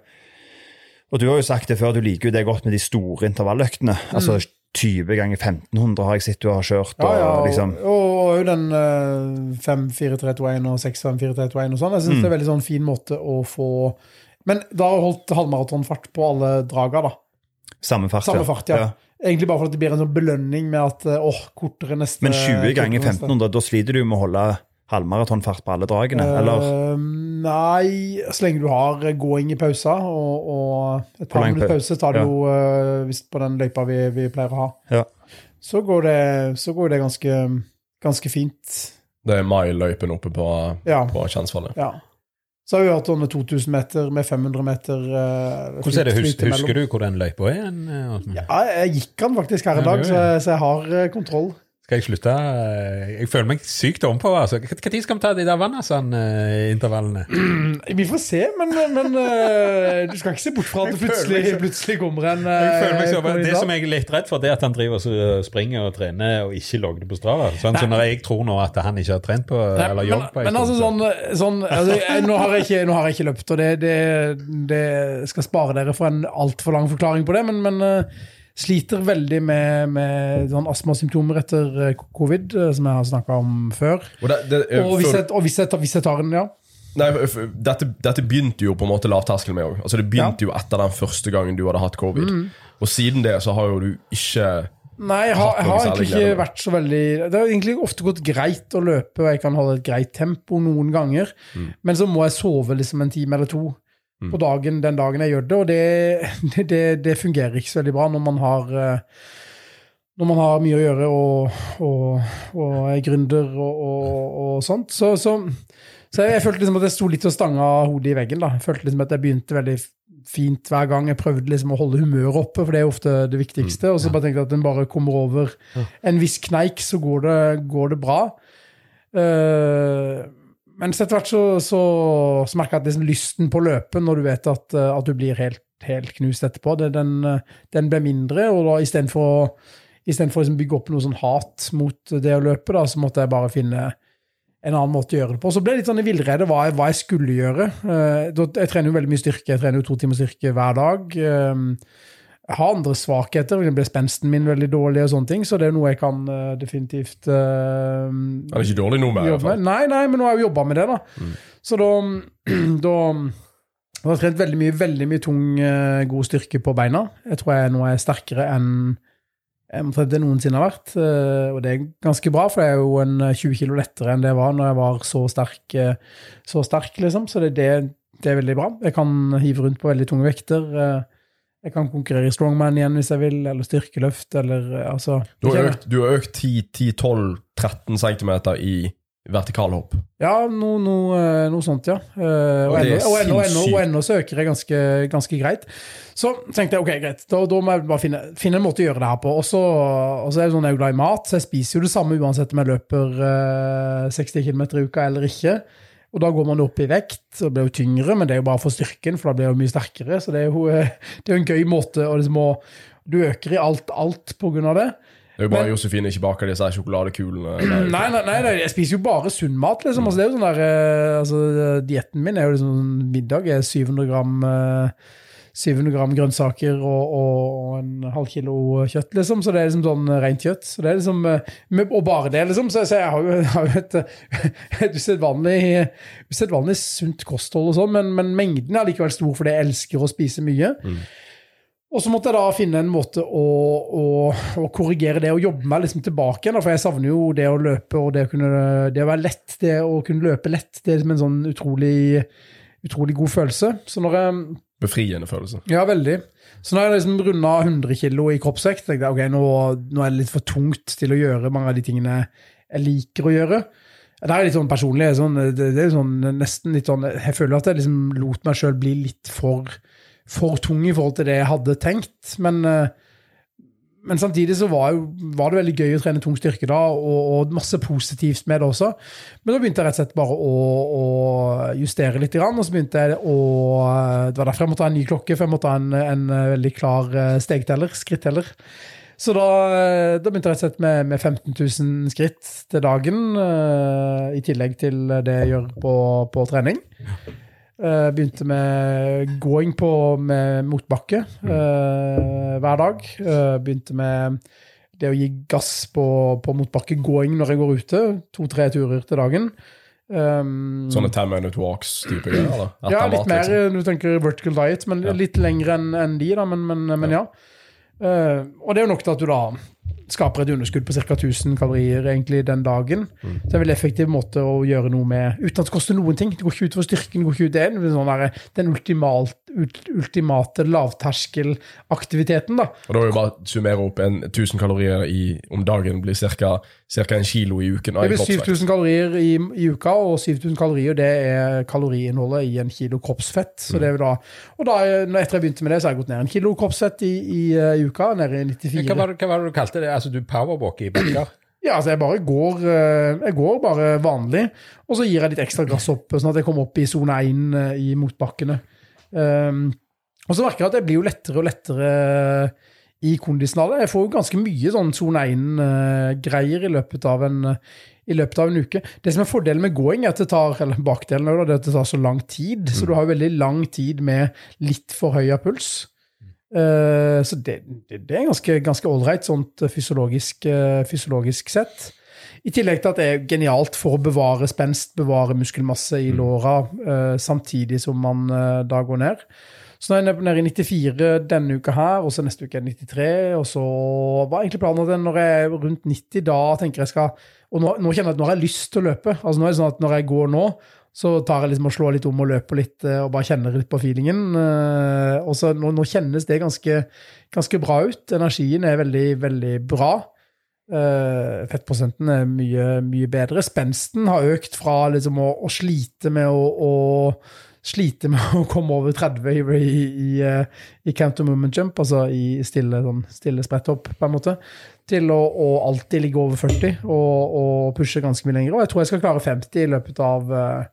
og du har jo sagt det før, du liker jo det godt med de store intervalløktene, mm. altså tjue ganger femten hundre har jeg sett du har kjørt. Og, ja, ja, liksom. og, og den uh, fem fire tre to en og seks fem fire tre to en og sånn, jeg synes mm. det er veldig sånn fin måte å få, men da har holdt halvmaratonfart på alle drager da. Samme fart, Samme fart, ja. ja. Egentlig bare for at det blir en sånn belønning med at, åh, oh, kortere neste... Men tjue ganger femten hundre, da sliter du med å holde halvmaratonfart på alle dragene, uh, eller? Nei, så lenge du har gåing i pausa, og, og et par minutter pause tar du ja. jo, uh, hvis på den løypa vi, vi pleier å ha, ja. så, går det, så går det ganske, ganske fint. Det er mile-løypen oppe på, ja. på Kjensvallet. Ja. Så har vi hatt sånne to tusen meter med fem hundre meter. Uh, Hvordan er det, husker, husker du hvor den løypa er? Ja, jeg gikk den faktisk her i dag, så, så jeg har uh, kontroll. Skal jeg slutte? Jeg føler meg sykt om på, altså. Hva tid skal vi ta de der Vannasan-intervallene? Vi får se, men, men uh, du skal ikke se bort fra at det plutselig, så, plutselig kommer en... Uh, jeg føler meg så, det som jeg er litt redd for, det er at han driver og springer og trener og ikke logger det på Strava. Sånn som når jeg tror nå at han ikke har trent på, Nei, eller jobb på. Men, men altså sånn, sånn altså, jeg, nå, har jeg ikke, nå har jeg ikke løpt, og det, det, det skal spare dere for en alt for lang forklaring på det, men... men uh, sliter veldig med, med sånn astmasymptomer etter covid, som jeg har snakket om før. Og, det, det, og, hvis, jeg, og hvis, jeg, hvis jeg tar den, ja. Nei, dette, dette begynte jo på en måte lavterskel med også. Altså det begynte ja. jo etter den første gangen du hadde hatt covid. Mm. Og siden det så har jo du ikke... Nei, jeg har, jeg har egentlig ikke vært så veldig... Det har egentlig ofte gått greit å løpe, og jeg kan holde et greit tempo noen ganger. Mm. Men så må jeg sove liksom en time eller to. På dagen, den dagen jeg gjør det, og det, det, det fungerer ikke så veldig bra når man har, når man har mye å gjøre og, og, og er gründer og, og, og sånt. Så, så, så jeg, jeg følte liksom at jeg stod litt og stanga hodet i veggen da. Jeg følte liksom at jeg begynte veldig fint hver gang. Jeg prøvde liksom å holde humøret oppe, for det er ofte det viktigste. Og så bare tenkte jeg at den bare kommer over en viss kneik, så går det, går det bra. Uh, Men etter hvert så, så, så merker jeg at liksom lysten på løpen, når du vet at, at du blir helt, helt knust etterpå, det, den, den ble mindre, og da i stedet for, i stedet for å liksom bygge opp noe sånn hat mot det å løpe, da, så måtte jeg bare finne en annen måte å gjøre det på. Så ble jeg litt sånn i villrede hva, hva jeg skulle gjøre. Jeg trener jo veldig mye styrke, jeg trener jo to timer styrke hver dag. Jeg har andre svakheter, det ble spensten min veldig dårlig og sånne ting, så det er noe jeg kan uh, definitivt uh, Han er ikke dårlig noe med, i hvert fall. Nei, nei, men nå har jeg jo jobbet med det da. Mm. Så da, da jeg har trent veldig mye, veldig mye tung, uh, god styrke på beina. Jeg tror jeg nå er sterkere enn jeg det noensinne har vært, uh, og det er ganske bra, for jeg er jo en tjue kilo lettere enn det var når jeg var så sterk, uh, så sterk liksom, så det, det, det er veldig bra. Jeg kan hive rundt på veldig tunge vekter, uh, jeg kan konkurrere i strongman igjen hvis jeg vil, eller styrkeløft, eller altså... Du har økt, du har økt ti, ti, tolv, tretten centimeter i vertikalhopp. Ja, noe, noe, noe sånt, ja. Og, og, enda, og, enda, og, enda, og enda så øker jeg ganske, ganske greit. Så tenkte jeg, ok, greit, da, da må jeg bare finne, finne en måte å gjøre det her på. Og så, og så er det sånn, jeg er jo glad i mat, så jeg spiser jo det samme uansett om jeg løper uh, seksti kilometer i uka eller ikke. Og da går man opp i vekt, og blir jo tyngre, men det er jo bare for styrken, for da blir det jo mye sterkere, så det er jo, det er jo en gøy måte, og liksom, du øker i alt, alt på grunn av det. Det er jo bare men, Josefine ikke baker disse sjokoladekulene. Nei, nei, nei, nei, jeg spiser jo bare sunn mat, liksom. Altså, det er jo sånn der, altså, dietten min er jo liksom, middag er syv hundre gram, syv hundre gram grønnsaker og, og en halv kilo kjøtt, liksom, så det er liksom sånn rent kjøtt, så det er liksom, og bare det, liksom, så, så jeg har jo, har jo et, et usedvanlig, usedvanlig sunt kosthold og sånn, men, men mengden er likevel stor, fordi jeg elsker å spise mye. Mm. Og så måtte jeg da finne en måte å, å, å korrigere det og jobbe meg liksom tilbake igjen, for jeg savner jo det å løpe og det å, kunne, det å være lett, det å kunne løpe lett, det er liksom en sånn utrolig, utrolig god følelse. Så når jeg... Befriende følelse. Ja, veldig. Så når jeg liksom rundet hundre kilo i kroppsvekt, tenkte jeg, ok, nå, nå er det litt for tungt til å gjøre mange av de tingene jeg liker å gjøre. Det er litt sånn personlig, sånn, det, det er sånn nesten litt sånn, jeg føler at jeg liksom lot meg selv bli litt for... for tung i forhold til det jeg hadde tenkt, men, men samtidig så var, jo, var det veldig gøy å trene tung styrke da, og, og masse positivt med det også. Men da begynte jeg rett og slett bare å, å justere litt grann, og så begynte jeg å, det var derfor jeg måtte ha en ny klokke, for jeg måtte ha en, en veldig klar stegteller, skritteller. Så da, da begynte jeg rett og slett med, med femten tusen skritt til dagen, uh, i tillegg til det jeg gjør på, på trening. Uh, begynte med gåing på med motbakke uh, hver dag. Uh, begynte med det å gi gass på, på motbakke gåing når jeg går ute, to-tre turer til dagen. Um, Sånne ten minute walks type greier, eller? Ja, litt mat, mer, liksom. du tenker vertical diet, men Ja. litt lengre enn enn de da, men, men, men ja. Uh, og det er jo nok til at du da skaper et underskudd på cirka tusen kalorier egentlig den dagen. Mm. Så det er en veldig effektiv måte å gjøre noe med, uten at det koster noen ting. Det går ikke ut for styrken, det går ikke ut det. Det er sånn der, den ultimate, ultimate lavterskelaktiviteten da. Og da vil vi bare summere opp en tusen kalorier i, om dagen blir cirka, cirka en kilo i uken. Det blir syv tusen kalorier i, i uka, og syv tusen kalorier det er kaloriinnholdet i en kilo kroppsfett. Så mm. det er da, og da, etter jeg begynte med det, så har jeg gått ned en kilo kroppsfett i, i, i uka, ned i nittifire. Hva var, det, hva var det du kalte det? Altså du powerwalker i bakker? Ja, altså jeg bare går, jeg går bare vanlig, og så gir jeg litt ekstra gass opp, sånn at jeg kommer opp i zone én i motbakkene. Um, og så merker jeg at det blir jo lettere og lettere i kondisjonalet. Jeg får jo ganske mye sånn zone én-greier i løpet av en i løpet av en uke. Det som er fordelen med gåing er at det tar, eller bakdelen er at det tar så lang tid, så du har jo veldig lang tid med litt for høy puls. Uh, så det, det, det er ganske, ganske all-right, sånt fysiologisk, uh, fysiologisk sett. I tillegg til at det er genialt for å bevare spenst, bevare muskelmasse i låra, uh, samtidig som man uh, da går ned. Så nå er jeg nede i nittifire denne uka her, og så neste uke er nittitre, og så var egentlig planen at når jeg er rundt nitti, da tenker jeg skal, og nå, nå kjenner jeg at nå har jeg lyst til å løpe. Altså nå er det sånn at når jeg går nå, så tar jeg liksom og slår litt om og løper litt og bare kjenner litt på feelingen. Og så nå, nå kjennes det ganske, ganske bra ut. Energien er veldig, veldig bra. Fettprosenten er mye, mye bedre. Spensten har økt fra liksom å, å slite med å, å slite med å komme over tretti i, i, i counter movement jump, altså i stille, sånn, stille spretthopp på en måte, til å, å alltid ligge over førti og, og pushe ganske mye lenger. Og jeg tror jeg skal klare femti i løpet av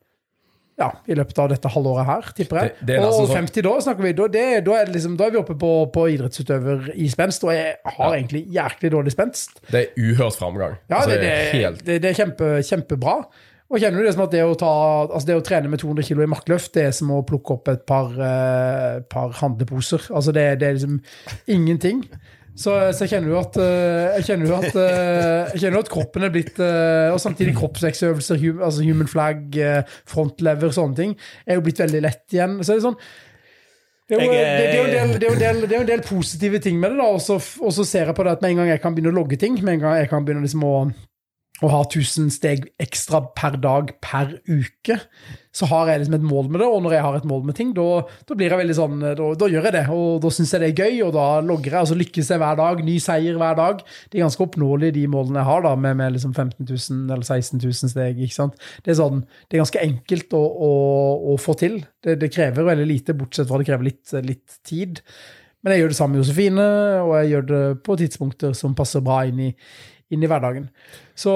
ja, i løpet av dette halvåret her, tipper jeg. Det, det og femti da snakker vi, da, det, da, er det liksom, da er vi oppe på, på idrettsutøver i spenst, og jeg har ja. egentlig jæklig dårlig spenst. Det er uhørt fremgang. Ja, altså, det, det, er helt... det, det er kjempe, kjempebra. Og kjenner du det som at det å, ta, altså det å trene med to hundre kilo i markløft, det er som å plukke opp et par, uh, par handleposer. Altså det, det er liksom ingenting. Så, så jeg kjenner jo at, jeg kjenner jo at, jeg kjenner jo at kroppen er blitt, og samtidig kroppsvekstøvelser, altså human flag, frontlever, sånne ting, er jo blitt veldig lett igjen. Så det er sånn, det er jo, det, det er jo, en, del, det er jo en, del, det er jo en del positive ting med det da, og så, og så ser jeg på det at med en gang jeg kan begynne å logge ting, med en gang jeg kan begynne liksom å, å ha tusen steg ekstra per dag, per uke, så har jeg liksom et mål med det, og når jeg har et mål med ting, da, da blir jeg veldig sånn, da, da gjør jeg det, og da synes jeg det er gøy, og da logger jeg, og så lykkes jeg hver dag, ny seier hver dag. Det er ganske oppnåelige de målene jeg har da, med, med liksom femten tusen eller seksten tusen steg, ikke sant? Det er sånn, det er ganske enkelt å, å, å få til. Det, det krever veldig lite, bortsett fra det krever litt, litt tid. Men jeg gjør det samme med Josefine, og jeg gjør det på tidspunkter som passer bra inn i, inn i hverdagen. Så...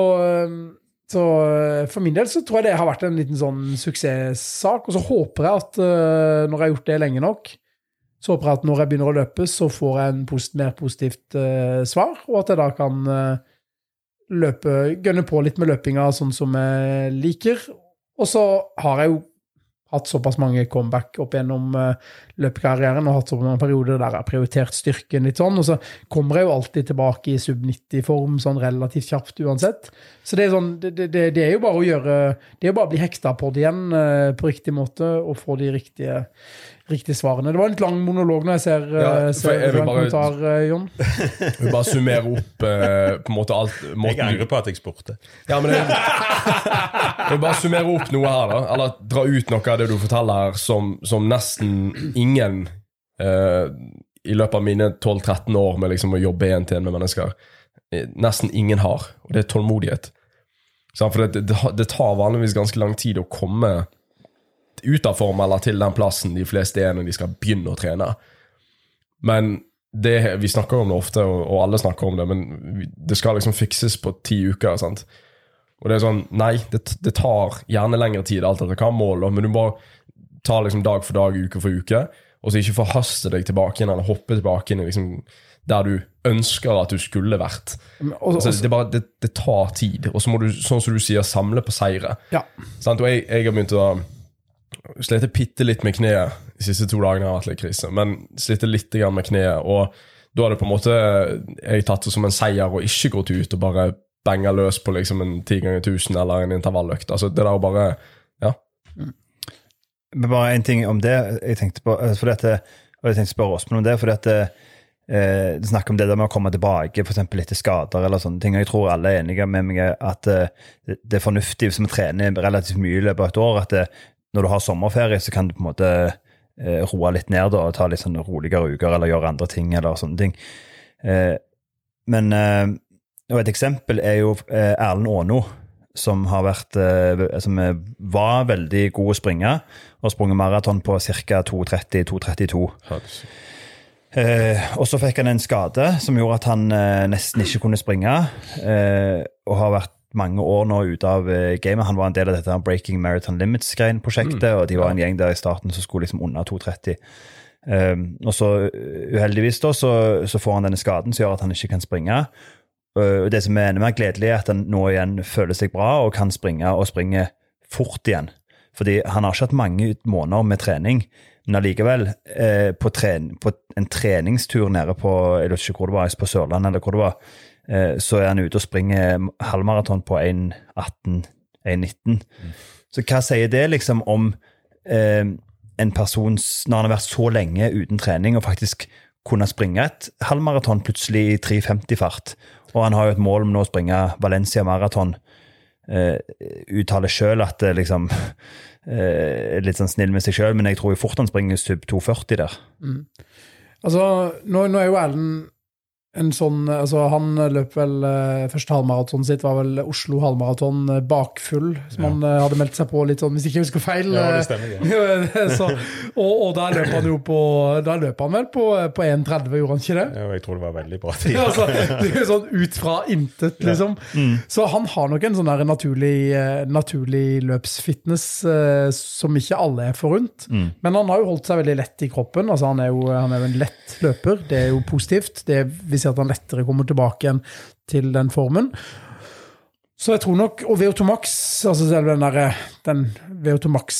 Så for min del så tror jeg det har vært en liten sånn suksesssak, og så håper jeg at uh, når jeg har gjort det lenge nok, så håper jeg at når jeg begynner å løpe, så får jeg en posit- mer positivt uh, svar, og at jeg da kan uh, løpe, gønne på litt med løpinga sånn som jeg liker. Og så har jeg jo hatt såpass mange comeback opp gjennom uh, løpekarrieren, og hatt så mange perioder der jeg har prioritert styrken litt sånn, og så kommer jeg jo alltid tilbake i sub nitti-form, sånn relativt kjapt uansett. Så det er, sånn, det, det, det er jo bare å gjøre, det er jo bare å bli hekta på det igjen uh, på riktig måte, og få de riktige, riktige svarene. Det var en litt lang monolog når jeg ser, ja, ser jeg vil bare, kommentar, uh, Jon. Jeg vil bare summere opp uh, på en måte alt. Måten. Jeg angrer på at jeg spurte. Ja, men jeg, jeg vil bare summere opp noe her da, eller dra ut noe av det du forteller her, som, som nesten ingen uh, i løpet av mine tolv tretten år med liksom å jobbe en til en med mennesker, nesten ingen har, og det er tålmodighet. Så, for det, det, det tar vanligvis ganske lang tid å komme ut av form eller til den plassen de fleste er når de skal begynne å trene. Men det, vi snakker om det ofte, og, og alle snakker om det, men det skal liksom fikses på ti uker, sant? Og det er sånn, nei, det, det tar gjerne lengre tid alt etter hva mål, men du bare tar liksom dag for dag, uke for uke, og så ikke forhaste deg tilbake inn, eller hoppe tilbake inn, liksom, der du ønsker at du skulle vært. Altså, det, bare, det, det tar tid, og så må du, sånn som du sier, samle på seire. Ja. Sant? Og jeg, jeg har begynt å slite bitte litt med kneet de siste to dagene har vært litt krise, men slite litt grann med kneet, og da har det på en måte jeg tatt det som en seier og ikke gått ut og bare benga løs på liksom en ti ganger tusen eller en intervalløkt. Altså det der bare, ja. Men bare en ting om det, jeg tenkte på, for dette, og jeg tenkte spørre Åsmund om det, for dette, eh, det snakker om det der med å komme tilbake, for eksempel litt skader eller sånne ting, og jeg tror alle er enige med meg at eh, det er fornuftig som å trene relativt mye i løpet av et år, at det, når du har sommerferie så kan du på en måte eh, roe litt ned da, og ta litt sånn roligere uker eller gjøre andre ting eller sånne ting. Eh, men eh, og et eksempel er jo eh, Erlend Åno, som har vært eh, som var veldig god å springe og sprunget maraton på cirka to tretti til to trettito. Eh, og så fikk han en skade som gjorde at han eh, nesten ikke kunne springe eh, og har vært mange år nå ut av uh, gamet. Han var en del av dette Breaking Marathon Limits-greien-prosjektet, mm, og de var en gjeng der i starten som skulle liksom under to tretti. Um, og så uheldigvis da, så, så får han denne skaden som gjør at han ikke kan springe. Uh, og det som er enda mer gledelig er at han nå igjen føler seg bra og kan springe og springe fort igjen. Fordi han har ikke hatt mange måneder med trening, men allikevel uh, på, tren på en treningstur nede på, jeg vet ikke hvor det var, på Sørland eller hvor det var, så er han ute og springer halvmaraton på en atten en nitten. Mm. Så hva sier det liksom om eh, en person, når han har vært så lenge uten trening, og faktisk kunne springe et halvmaraton plutselig i tre femti-fart, og han har jo et mål om nå å springe Valencia Marathon, eh, uttaler selv at det liksom eh, er litt sånn snill med seg selv, men jeg tror jo fort han springer sub to førti der. Mm. Altså, nå, nå er jo Erlend en sånn, altså han løp vel uh, første halvmaraton sitt var vel Oslo halvmaraton uh, bakfull, som ja. han uh, hadde meldt seg på litt sånn, hvis ikke jeg husker feil. Ja, det stemmer, ja. så, og, og da løp han jo på, da løp han vel på, på en tretti, gjorde han ikke det? Ja, jeg tror det var veldig bra tid. Ja, altså, det er sånn ut fra intet, liksom. Ja. Mm. Så han har nok en sånn der naturlig, uh, naturlig løpsfitness uh, som ikke alle er forunt. Mm. Men han har jo holdt seg veldig lett i kroppen, altså han er jo, han er jo en lett løper, det er jo positivt, det er vi ser at han lettere kommer tilbake igjen til den formen. Så jeg tror nok, og V O to Max, altså selv den der, den V O to Max,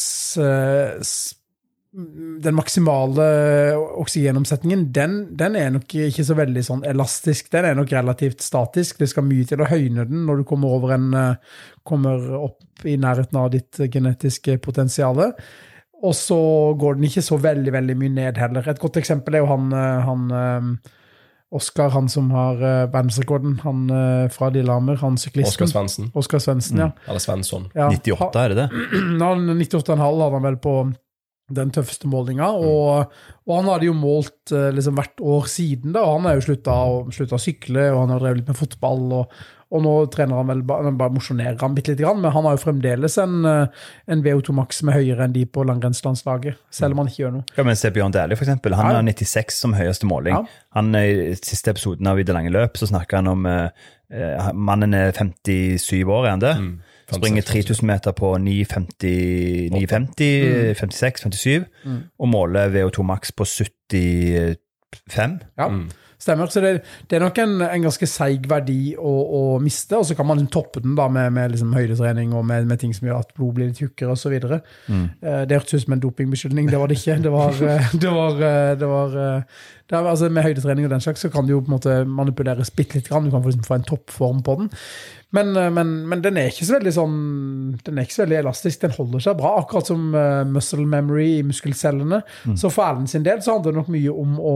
den maksimale oksygenomsetningen, den, den er nok ikke så veldig sånn elastisk, den er nok relativt statisk, det skal mye til å høyne den når du kommer over en, kommer opp i nærheten av ditt genetiske potensiale. Og så går den ikke så veldig, veldig mye ned heller. Et godt eksempel er jo han, han Oskar, han som har uh, verdensrekorden, han uh, fra Lillehammer, han syklisten. Oskar Svensson. Oskar Svensson, mm. ja. Eller Svensson. Ja. nittiåtte, er det det? Han, nittiåtte komma fem hadde han vel på den tøffeste målinga, mm. og, og han hadde jo målt uh, liksom hvert år siden da, og han har jo sluttet, sluttet å sykle, og han har drevet litt med fotball, og, og nå trener han vel, bare, bare mosjonerer han bitte litt grann, men han har jo fremdeles en, en V O to Max som er høyere enn de på langrennslandslaget, selv om han ikke gjør noe. Ja, men se Bjørn Dæhlie for eksempel, han har nittiseks som høyeste måling. Ja. Han i siste episoden av I det lange løp, så snakker han om uh, mannen er femtisyv år, er han det? Mm. Springer tre tusen meter på ni femti, ni femti, mm. femtiseks, femtisju, mm. og måler V O to Max på syttifem. Ja. Mm. Stemmer, så det, det er nok en, en ganske seig verdi å, å miste, og så kan man toppe den da med, med liksom høydetrening og med, med ting som gjør at blod blir litt tjukkere og så videre. Mm. Det hørtes ut som en dopingbeskyldning, det var det ikke. Det var, det var, det var, det var altså med høydetrening og den slags så kan det jo på en måte manipuleres bitte litt grann, du kan få en toppform på den. Men, men, men den er ikke så veldig sånn, den er ikke så veldig elastisk, den holder seg bra, akkurat som uh, muscle memory i muskelcellene. Mm. Så for Erlend sin del så handler det nok mye om å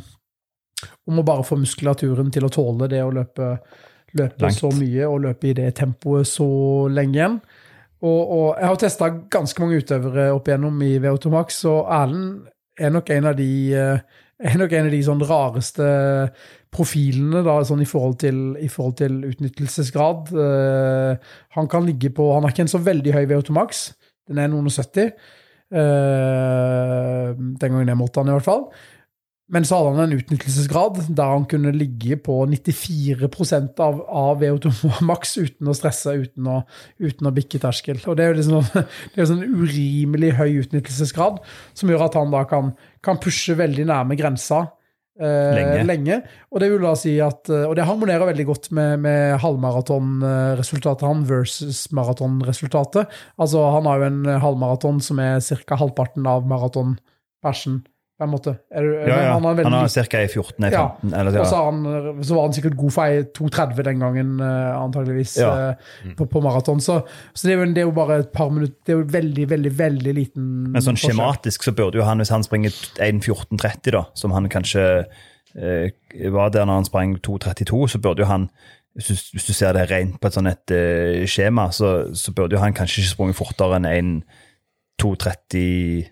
om å bare få muskulaturen til å tåle det å løpe, løpe så mye og løpe i det tempoet så lenge igjen. Og, og jeg har testet ganske mange utøvere opp igjennom i V O to Max, og Erlend er nok en av de, er nok en av de sånn rareste profilene da, sånn i forhold til, i forhold til utnyttelsesgrad. Uh, han kan ligge på, han har ikke en så veldig høy V O to Max, den er noen og sytti, uh, den gangen jeg måtte han i hvert fall. Men så hadde han en utnyttelsesgrad der han kunne ligge på nittifire prosent av, av V O to max uten å stresse, uten å, uten å bikke terskel. Og det er jo liksom, det er jo sånn urimelig høy utnyttelsesgrad som gjør at han da kan, kan pushe veldig nærme grensa eh, lenge. lenge. Og det vil da si at, og det harmonerer veldig godt med, med halvmaratonresultatet han versus maratonresultatet. Altså han har jo en halvmaraton som er cirka halvparten av maratonpersen på en måte. Er du, ja, ja. Han har, veldig, han har cirka fjorten, femten. Ja. Eller, ja. Og så, han, så var han sikkert god for to tretti den gangen, antageligvis, ja. uh, på, på maraton. Så, så det, er jo, det er jo bare et par minutter, det er jo veldig, veldig, veldig liten Men sånn forskjell. Skjematisk så burde jo han, hvis han springer en fjorten tretti da, som han kanskje uh, var der når han sprang to trettito, så burde jo han, hvis du, hvis du ser det rent på et sånn et uh, skjema, så, så burde jo han kanskje ikke sprunget fortere enn en to tretti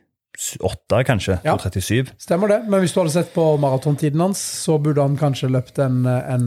åtte kanskje, ja, to trettisju. Stemmer det, men hvis du hadde sett på maratontiden hans, så burde han kanskje løpt en, en,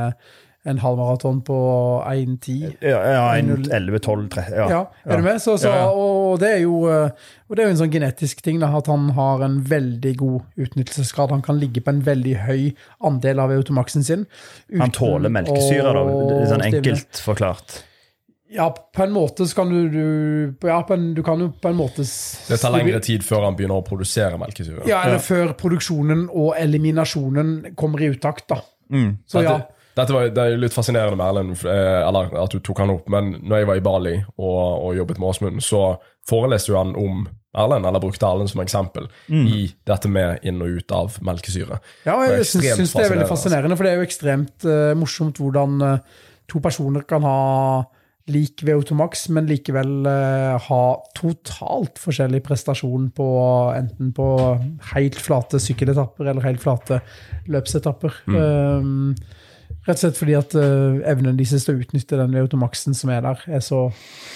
en halvmaraton på en ti. Ja, ja en elleve tolv tretti. Ja. ja, er du med? Så, så, ja, ja. Og, det er jo, og det er jo en sånn genetisk ting, da, at han har en veldig god utnyttelsesgrad. Han kan ligge på en veldig høy andel av V O to maxen sin. Han tåler melkesyre, da. Det er sånn enkelt forklart. Ja, på en måte så kan du, du ja, på en, du kan jo på en måte det tar lengre tid før han begynner å produsere melkesyre. Ja, eller ja. før produksjonen og eliminasjonen kommer i uttakt da. Mm. Så ja. Dette, dette var, det er litt fascinerende med Erlend, eller at du tok han opp, men når jeg var i Bali og, og jobbet med Åsmund, så foreleste jo han om Erlend, eller brukte Erlend som eksempel, mm. i dette med inn og ut av melkesyre. Ja, og jeg synes, synes det er veldig fascinerende, for det er jo ekstremt uh, morsomt hvordan uh, to personer kan ha lik V O to max, men likevel uh, ha totalt forskjellig prestasjon på enten på helt flate sykkeletapper eller helt flate løpsetapper. Mm. Um, rett og slett fordi at uh, evnen deres til å utnytte den V O to maxen som er der, er så,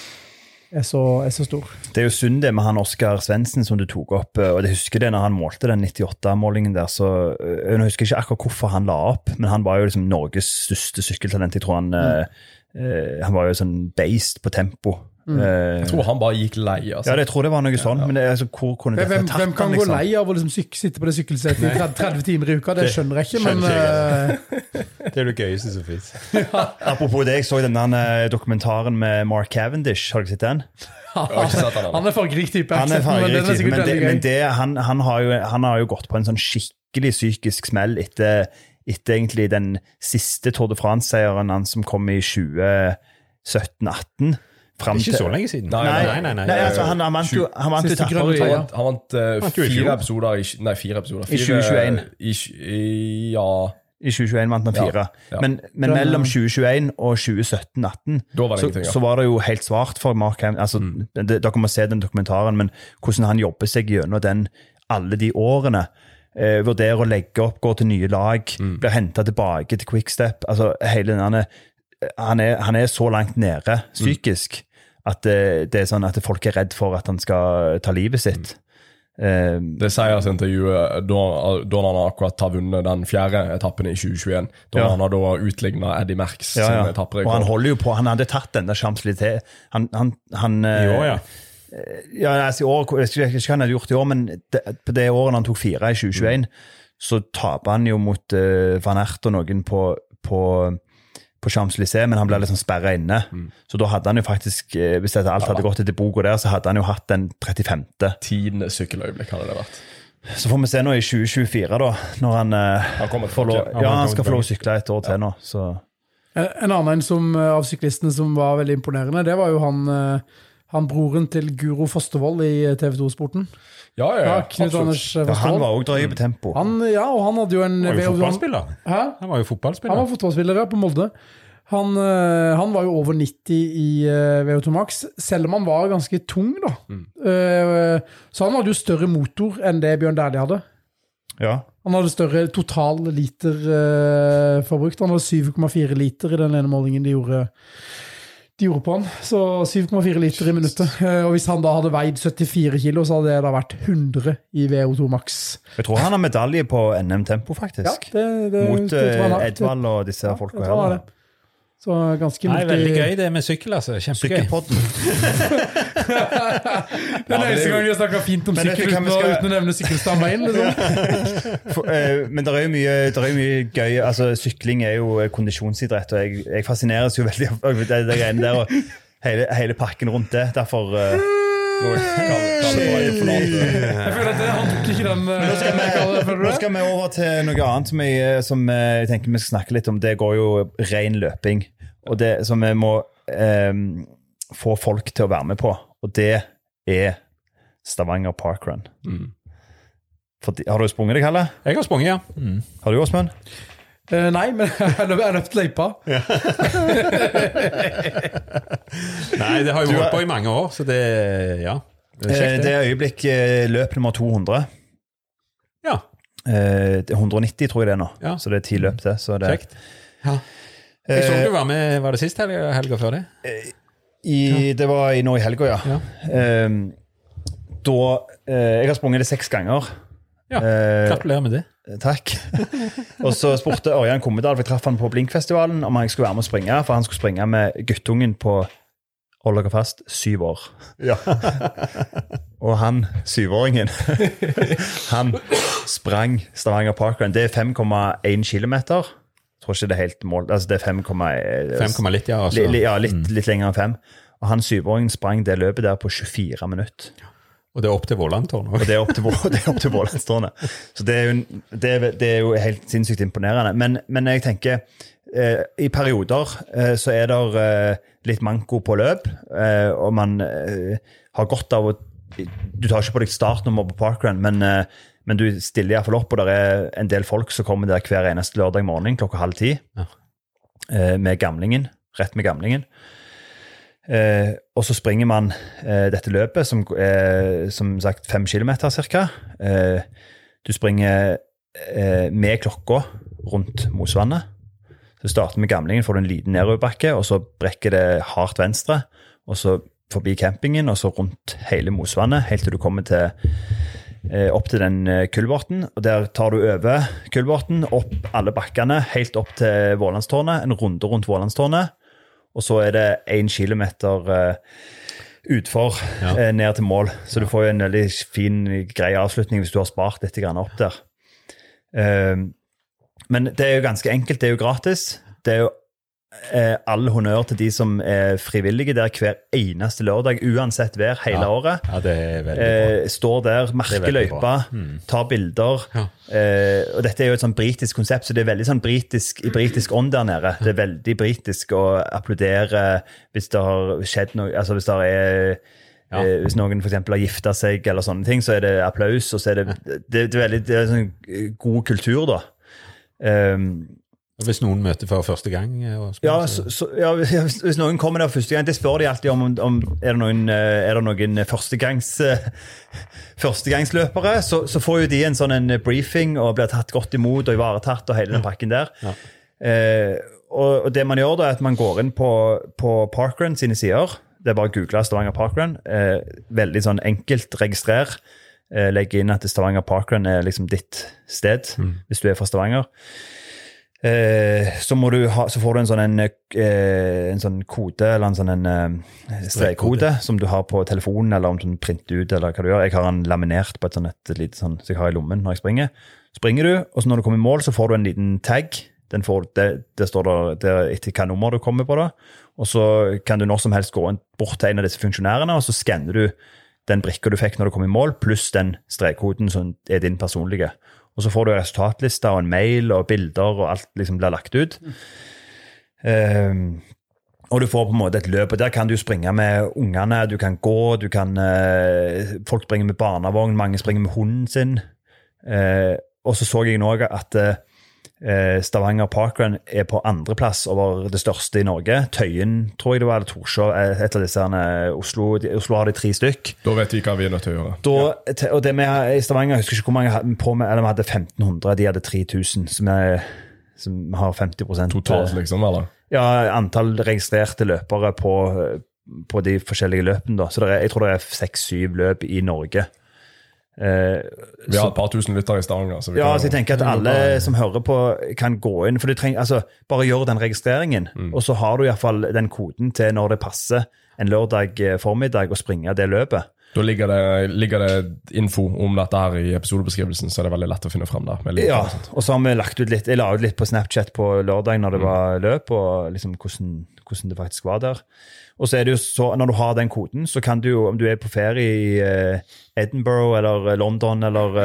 er så, er så stor. Det er jo synd det med han Oskar Svendsen som du tok opp, og jeg husker det når han målte den nittiåtte-målingen der, så jeg husker ikke akkurat hvorfor han la opp, men han var jo liksom Norges største sykkeltalent. Jeg tror han mm. Uh, han var jo sånn based på tempo. Mm. Uh, jeg tror han bare gikk lei. Altså. Ja, det tror det var noe sånn. Ja, ja. Men det, altså, hvor kunne det hvem, tatt hvem kan han, liksom? Gå lei av å liksom syk, sitte på det sykkelsetet i tretti timer i uka? Det skjønner jeg ikke, men... Uh... det er det gøyeste som finnes. ja. Apropos det, jeg så denne uh, dokumentaren med Mark Cavendish. Har du ikke sett den? Han er fargerik type. Han er fargerik type, men, det, men det, han, han, har jo, han har jo gått på en sånn skikkelig psykisk smell etter, etter egentlig den siste Tour de France-seieren han som kom i tjue sytten atten. Det er ikke så lenge siden. Nei, nei, nei. nei, nei altså, han, han vant jo han vant etapper. Han vant, han vant uh, fire episoder i, nei, fire episoder. Fire, I tjue tjueen. I, i, ja. I tjue tjueen vant han fire. Ja, ja. Men, men mellom tjue tjueen og tjue sytten atten så, ja. så var det jo helt svart for Mark Cavendish. Altså, mm. det, dere må se den dokumentaren, men hvordan han jobber seg gjennom den alle de årene. Eh, vurderer å legge opp, gå til nye lag, mm. blir hentet tilbake til Quickstep. Altså, hele denne Han er, han er så langt nede psykisk mm. at det, det er sånn at folk er redd for at han skal ta livet sitt. Mm. Det sier altså intervjuet da, da han akkurat har vunnet den fjerde etappen i tjue tjueen, da ja. han har da utlignet Eddie Merckx ja, ja. sin etapperekord. Og han holder jo på, han hadde tatt den der Champs-Élysées. Han, han, han, I år, ja. Ja, altså, i år, jeg vet ikke hva han hadde gjort i år, men det, på det året han tok fire i tjue tjueen, mm. så taper han jo mot uh, Van Aert og noen på, på på Champs-Élysées, men han ble liksom sperret inne. Mm. Så da hadde han jo faktisk, hvis dette alt hadde gått etter boka der, så hadde han jo hatt den trettifemte. Tiende sykkeløyeblikk hadde det vært. Så får vi se nå i tjue tjuefire da, når han, han får lov, ja, han skal få lov å sykle et år til nå. Så. En annen som, av syklistene som var veldig imponerende, det var jo han, han broren til Guro Fostervold i T V to-sporten. Ja, ja, ja, ja, han var også drøy på tempo. Han, ja, og han hadde jo en... Han var jo fotballspiller. Hæ? Han var jo fotballspiller. Han var fotballspiller, ja, på Molde. Han, han var jo over nitti i V O to max, selv om han var ganske tung da. Mm. Så han hadde jo større motor enn det Bjørn Dæhlie hadde. Ja. Han hadde større total liter forbrukt. Han hadde syv komma fire liter i den ene målingen de gjorde... De gjorde på han, så syv komma fire liter i minuttet. Og hvis han da hadde veid syttifire kilo, så hadde det da vært hundre i V O to max. Jeg tror han har medalje på N M-tempo, faktisk. Ja, det, det, Mot det, det Edvald og disse ja, folka her. Så ganske Nei, multi... veldig gøy det med sykkel, altså. Kjempegøy. Sykkelpodden. Det er eneste gang vi har snakket fint om Men vet du sykkel hva uten, vi skal- uten å nevne sykkelstammer inn. Liksom. For, eh, men det er jo mye, det er jo mye gøy. Altså, sykling er jo kondisjonsidrett, og jeg, jeg fascineres jo veldig av det, det greiene der, og hele, hele pakken rundt det. Derfor uh, Jeg føler at det, han tok ikke den... nå, skal vi, nå skal vi over til noe annet som jeg, som jeg tenker vi skal snakke litt om. Det går jo ren løping, og det som vi må eh, få folk til å være med på, og det er Stavanger Parkrun. Mm. Har du sprunget deg, Kalle? Jeg har sprunget, ja. Mm. Har du, Åsmund? Uh, nei, men jeg har løpt løypa. Ja. Nei, det har jo holdt på i mange år, så det, ja. Det er kjekt, det. Det er øyeblikk løp nummer to hundre. Ja. Eh, hundre og nitti tror jeg det er nå, ja. Så det er ti løp til. Så det, kjekt. Ja. Jeg så du var med, var det sist helga, helga før det? I, det var i, nå i helga, ja. ja. Eh, da, eh, jeg har sprunget det seks ganger. Ja, gratulerer med det. Eh, takk. Og så spurte Ørjan Kommedal, for jeg traff han på Blinkfestivalen, om han skulle være med å springe, for han skulle springe med guttungen på, hold dere fast, syv år. Ja. Og han, syvåringen, han sprang Stavanger Parkrun. Det er fem komma én kilometer. Jeg tror ikke det er helt mål. Altså det er fem komma fem, litt, ja. Altså. Li, ja, litt, mm. litt lenger enn fem. Og han syvåringen sprang det løpet der på tjuefire minutter. Og det er opp til Vålandtårnet. Og det er opp til, det er opp til Vålandtårnet. Så det er, jo, det, er, det er jo helt sinnssykt imponerende. Men, men jeg tenker, eh, i perioder eh, så er det eh, litt manko på løp, eh, og man eh, har godt av å, du tar ikke på deg startnummer på Parkrun, men, eh, men du stiller i hvert fall opp, og det er en del folk som kommer der hver eneste lørdag morgen klokka halv ti, ja. eh, med gamlingen, rett med gamlingen. Eh, og så springer man eh, dette løpet som er som sagt fem kilometer cirka. Eh, du springer eh, med klokka rundt Mosvannet. Så starter med gamlingen, får du en liten nedoverbakke, og så brekker det hardt venstre, og så forbi campingen, og så rundt hele Mosvannet, helt til du kommer til, eh, opp til den kulverten, og der tar du over kulverten, opp alle bakkene, helt opp til Vålandstårnet, en runde rundt Vålandstårnet, og så er det en kilometer uh, utfor ja. uh, ned til mål. Så du får jo en veldig fin, grei avslutning hvis du har spart litt grann opp der. Uh, men det er jo ganske enkelt, det er jo gratis. Det er jo uh, all honnør til de som er frivillige der hver eneste lørdag, uansett vær, hele ja. året. Ja, det er veldig bra. Uh, står der, merker løypa, mm. tar bilder. Ja. Uh, og dette er jo et sånn britisk konsept, så det er veldig sånn britisk, i britisk ånd der nede. Det er veldig britisk å applaudere hvis det har skjedd noe, altså hvis det er ja. uh, hvis noen for eksempel har giftet seg eller sånne ting, så er det applaus, og så er det, det, det er veldig det er sånn god kultur da. Um, Hvis noen møter for første gang? Ja, så, så, ja hvis, hvis noen kommer der første gang, det spør de alltid om, om er det noen, er det noen førstegangs, førstegangsløpere, så, så får jo de en sånn en briefing og blir tatt godt imot og ivaretatt og hele den pakken der. Ja. Eh, og, og det man gjør da er at man går inn på, på Parkrun sine sider, det er bare å google Stavanger Parkrun, eh, veldig sånn enkelt registrer, eh, legge inn at Stavanger Parkrun er liksom ditt sted, mm. hvis du er fra Stavanger. Eh, så, må du ha, så får du en sånn, en, eh, en sånn kode, eller en sånn en, eh, strekkode som du har på telefonen, eller om du printer ut, eller hva du gjør. Jeg har den laminert på et sånn et lite sånn, så jeg har i lommen når jeg springer. Springer du, og så når du kommer i mål, så får du en liten tag. Den får, det, det står der, det er etter hva nummer du kommer på da. Og så kan du når som helst gå bort til en av disse funksjonærene, og så skanner du den brikka du fikk når du kom i mål, pluss den strekkoden som er din personlige. Og så får du resultatlister og en mail og bilder og alt liksom blir lagt ut. Mm. Um, og du får på en måte et løp, og der kan du springe med ungene, du kan gå, du kan, uh, folk springer med barnevogn, mange springer med hunden sin. Uh, og så så jeg nå at uh, Stavanger Parkrun er på andre plass over det største i Norge. Tøyen, tror jeg det var, eller Torsjå, et av disse her, Oslo, Oslo har de tre stykk. Da vet vi hva vi er nødt til å gjøre. Da, ja. Og det med i Stavanger, jeg husker ikke hvor mange hadde på med, eller vi hadde femten hundre, de hadde tre tusen, som, er, som har femti prosent. Totalt liksom, eller? Ja, antall registrerte løpere på, på de forskjellige løpene da. Så det er, jeg tror det er seks syv løp i Norge. Eh, Vi har et par tusen lyttere i Stavanger. Så vi ja, kan så jeg tenker at alle som hører på kan gå inn, for du trenger, altså, bare gjør den registreringen, mm. og så har du i hvert fall den koden til når det passer en lørdag formiddag å springe det løpet. Da ligger det, ligger det info om dette her i episodebeskrivelsen, så er det veldig lett å finne frem der. Med ja, og så har vi lagt ut litt, jeg la ut litt på Snapchat på lørdag når det mm. var løp, og liksom hvordan, hvordan det faktisk var der. Og så er det jo så, når du har den koden, så kan du jo, om du er på ferie i uh, Edinburgh, eller London, eller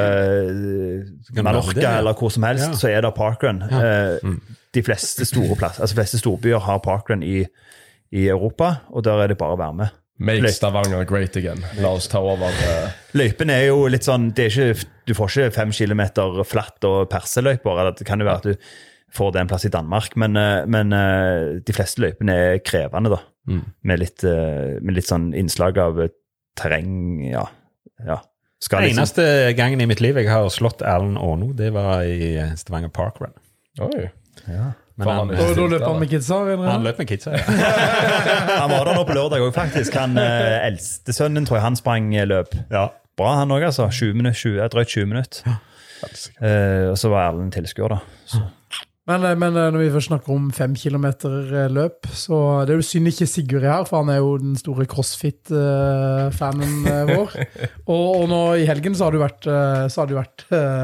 uh, Mallorca, det, ja. eller hvor som helst, ja. så er det parkrun. Ja. Uh, mm. De fleste store plass, altså de fleste storbyer har parkrun i, i Europa, og der er det bare å være med. Make Stavanger great again. La oss ta over. Uh... Løypen er jo litt sånn, det er ikke, du får ikke fem kilometer flatt og perseløyper, eller det kan jo være at du får det en plass i Danmark, men, men de fleste løypene er krevende da, mm. med, litt, med litt sånn innslag av terreng, ja. ja. Skal den eneste liksom... gangen i mitt liv jeg har slått Erlend Åno, det var i Stavanger Parkrun. Oi. Ja. Men han, han, da løp han med kidsa? Eller? Han løp med kidsa, ja. Han var der nå på lørdag også, faktisk. Han eh, eldste sønnen, tror jeg, han sprang løp. Ja. Bra han også, altså. tjue minutter, tjue, drøyt tjue minutter. Ja. Eh, og så var Erlend tilskuer da. Så. Men, men når vi først snakker om fem kilometer løp, så det er jo synd ikke Sigurd her, for han er jo den store CrossFit-fanen vår. Og, og nå i helgen så har det vært, så har det vært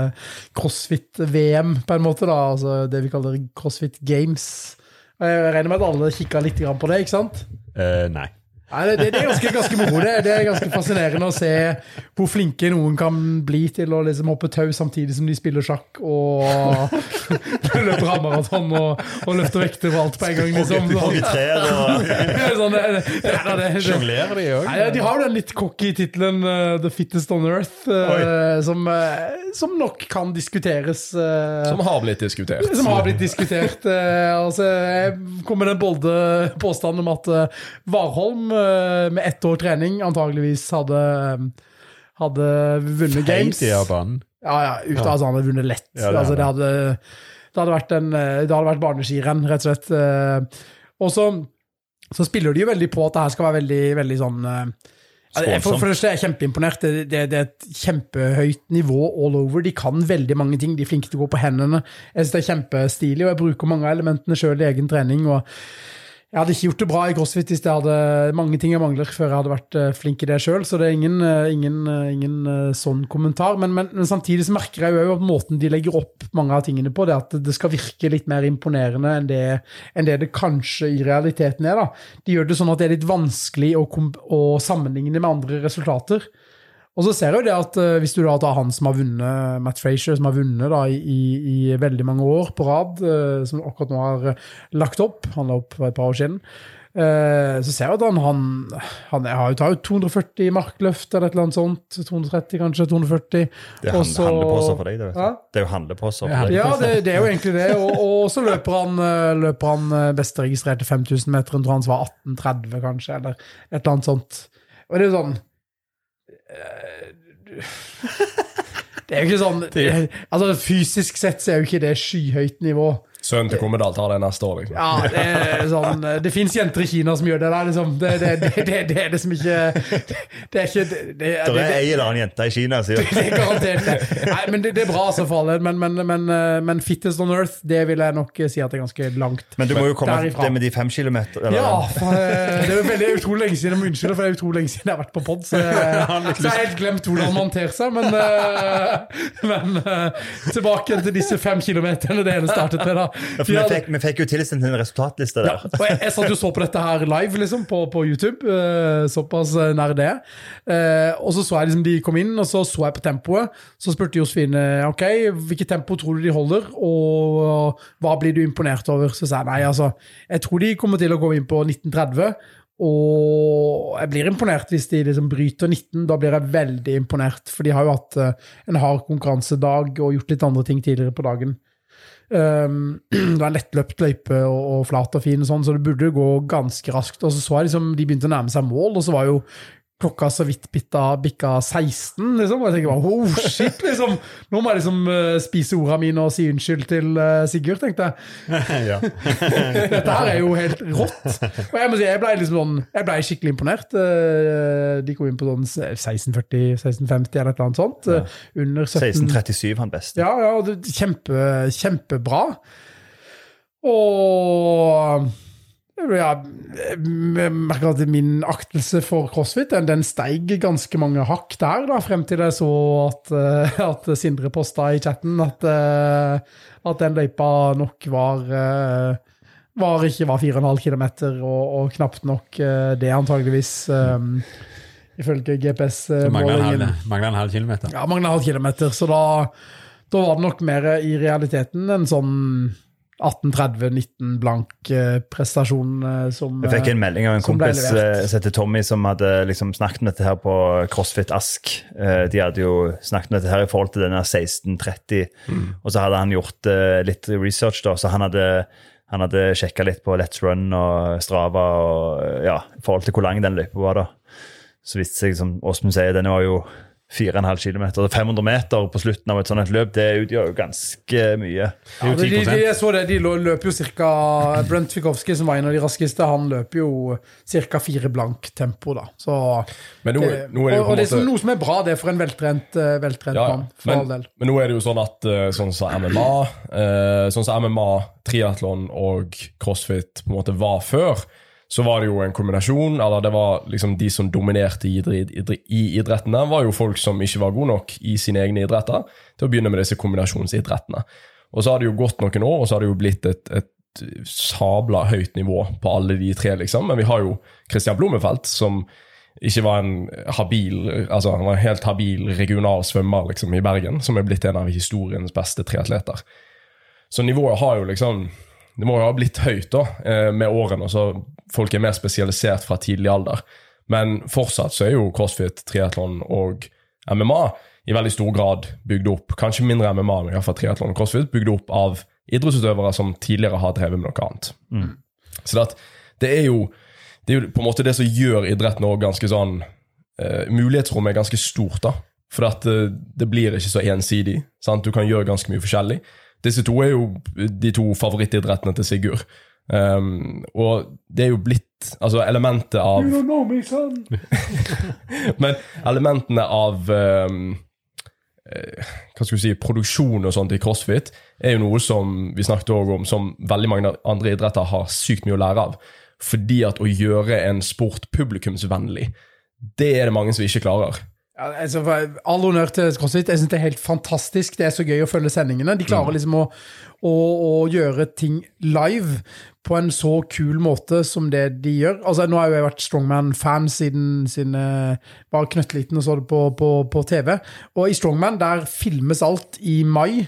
CrossFit-V M på en måte da, altså det vi kaller CrossFit Games. Jeg regner med at alle kikket litt på det, ikke sant? Uh, nei. Nei, det, det er ganske, ganske moro. Det, det er ganske fascinerende å se hvor flinke noen kan bli til å liksom hoppe tau samtidig som de spiller sjakk og løper halvmaraton og, og løfter vekter og alt på en gang. Liksom. Hogge trær og... sånn, det, det, det, det, Jonglerer de også? Nei, de har den litt cocky titelen uh, The Fittest on Earth, uh, som, uh, som nok kan diskuteres. Uh, som har blitt diskutert. Som har blitt diskutert. Uh, altså, jeg kom med den bolde påstanden om at uh, Warholm med ett år trening antageligvis hadde, hadde vunnet games. Feint i banen. Ja, ja, ut av at han hadde vunnet lett. Ja, det, altså, det, hadde, det hadde vært en, det hadde vært barneskirenn, rett og slett. Og så, så spiller de jo veldig på at det her skal være veldig, veldig sånn... For, for det er kjempeimponert. Det, det, det er et kjempehøyt nivå all over. De kan veldig mange ting. De er flinke til å gå på hendene. Jeg synes det er kjempestilig, og jeg bruker mange av elementene selv i egen trening, og jeg hadde ikke gjort det bra i CrossFit hvis jeg hadde mange ting jeg mangler før jeg hadde vært flink i det selv, så det er ingen, ingen, ingen sånn kommentar, men, men, men samtidig så merker jeg jo at måten de legger opp mange av tingene på, det at det skal virke litt mer imponerende enn det, enn det det kanskje i realiteten er da. De gjør det sånn at det er litt vanskelig å, å sammenligne med andre resultater. Og så ser jeg jo det at uh, hvis du da tar han som har vunnet, Matt Fraser, som har vunnet da i, i, i veldig mange år på rad, uh, som akkurat nå har uh, lagt opp, han la opp for et par år siden, uh, så ser jeg at han, han, han har jo tatt to hundre og førti markløft eller et eller annet sånt, to hundre og tretti kanskje, to hundre og førti. Det er hand, handlepåser for deg, det vet du. Ja? Det er jo handlepåser for deg. Ja, det, det er jo egentlig det, og, og så løper han, løper han beste registrerte fem tusen meter, tror han var atten tretti kanskje, eller et eller annet sånt. Og det er jo sånn, det er jo ikke sånn altså fysisk sett så er jo ikke det skyhøyt nivå. Sønnen til Kommedal tar det neste år liksom. Ja, det er sånn det finnes jenter i Kina som gjør det der liksom. det, det, det, det, det er liksom ikke det er ikke det, det, det, det er en eller annen jente i Kina så det, det er garantert det. Nei, men det, det er bra så for alle, men, men, men, men Fittest on Earth, det vil jeg nok si at det er ganske langt. Men du må jo komme derifra. Det med de fem kilometer eller? Ja, for, det er jo veldig utrolig lenge siden jeg må unnskylde, for det er utrolig lenge siden jeg har vært på podd, så jeg, så jeg har helt glemt hvordan man ter seg, men, men tilbake til disse fem kilometerne det hele startet med da. Ja, vi, fikk, vi fikk jo tilsendt en resultatliste der. Ja, og jeg, jeg satt jo så på dette her live liksom, på, på YouTube, uh, såpass nær det. Uh, og så så jeg liksom, de kom inn, og så så jeg på tempoet. Så spurte Josefine, ok, hvilket tempo tror du de holder, og hva blir du imponert over? Så sa jeg, nei, altså, jeg tror de kommer til å gå inn på nitten tretti, og jeg blir imponert hvis de liksom bryter nitten, da blir jeg veldig imponert, for de har jo hatt uh, en hard konkurransedag og gjort litt andre ting tidligere på dagen. Um, det var en lettløpt løype og, og flat og fin og sånn, så det burde gå ganske raskt, og så så jeg liksom, de begynte å nærme seg mål, og så var jo klokka så vidt bitta, bikka seksten, liksom. Og jeg tenker bare, oh shit, liksom. Nå må jeg liksom uh, spise ordene mine og si unnskyld til uh, Sigurd, tenkte jeg. ja. Dette her er jo helt rått. Og jeg må si, jeg ble liksom sånn, jeg ble skikkelig imponert. Uh, de kom inn på sånn seksten førti, seksten femti eller et eller annet sånt. Ja. Uh, under sytten... seksten trettisju han best. Ja, ja, det, kjempe, kjempebra. Og... Ja, jeg merker at min aktelse for CrossFit, den, den steig ganske mange hakk der, da, frem til jeg så at, at Sindre posta i chatten at, at den løypa nok var, var ikke var fire og en halv kilometer, og, og knapt nok det antageligvis, um, ifølge G P S. Så mangler en, halv, mangler en halv kilometer? Ja, mangler en halv kilometer, så da, da var det nok mer i realiteten en sånn atten tretti nitten blank eh, prestasjon eh, som Jeg fikk en melding av en kompis eh, som heter Tommy, som hadde liksom snakket med dette her på CrossFit Ask. Eh, de hadde jo snakket med dette her i forhold til denne seksten tretti, mm. og så hadde han gjort eh, litt research da, så han hadde, han hadde sjekket litt på Let's Run og Strava, og ja, i forhold til hvor lang den løypa var da. Så visste jeg, som Åsmund sier, denne var jo fire og en halv kilometer, fem hundre meter på slutten av et sånt løp, det utgjør jo ganske mye. Ja, de, de, jeg så det, de løper jo cirka, Brent Fikowski som var en av de raskeste, han løper jo cirka fire blank tempo da, så men nå, det, nå er det jo og, og det er måte... noe som er bra det for en veltrent, veltrent ja, mann, for men, all del. Men nå er det jo sånn at sånn som M M A, sånn som M M A, triathlon og CrossFit på en måte var før, så var det jo en kombinasjon, eller det var liksom de som dominerte i, idre, i idrettene, var jo folk som ikke var gode nok i sine egne idretter, til å begynne med disse kombinasjonsidrettene. Og så har det jo gått noen år, og så har det jo blitt et, et sabla høyt nivå på alle de tre, liksom. Men vi har jo Christian Blommenfelt, som ikke var en habil, altså han var en helt habil regional svømmer liksom, i Bergen, som er blitt en av historiens beste triatleter. Så nivået har jo liksom... Det må jo ha blitt høyt da, med årene, så folk er mer spesialisert fra tidlig alder. Men fortsatt så er jo CrossFit, triathlon og M M A i veldig stor grad bygd opp, kanskje mindre M M A, men i hvert fall triathlon og CrossFit, bygd opp av idrettsutøvere som tidligere har drevet med noe annet. Mm. Så det, det, er jo, det er jo på en måte det som gjør idretten også ganske sånn, uh, mulighetsrommet er ganske stort da, for at uh, det blir ikke så ensidig, sant? Du kan gjøre ganske mye forskjellig. Disse to er jo de to favorittidrettene til Sigurd. Um, og det er jo blitt altså elementet av You don't know me, son. Men elementene av um, uh, hva skal vi si, produksjon og sånt i CrossFit er jo noe som vi snakket også om, som veldig mange andre idretter har sykt mye å lære av. Fordi at å gjøre en sport publikumsvennlig, det er det mange som ikke klarer. Ja, altså, all honnør til CrossFit, jeg synes det er helt fantastisk, det er så gøy å følge sendingene, de klarer liksom å, å, å gjøre ting live på en så kul måte som det de gjør. Altså, nå har jeg jo vært Strongman-fan siden, siden jeg var knøttliten og så det på, på, på T V, og i Strongman der filmes alt i mai,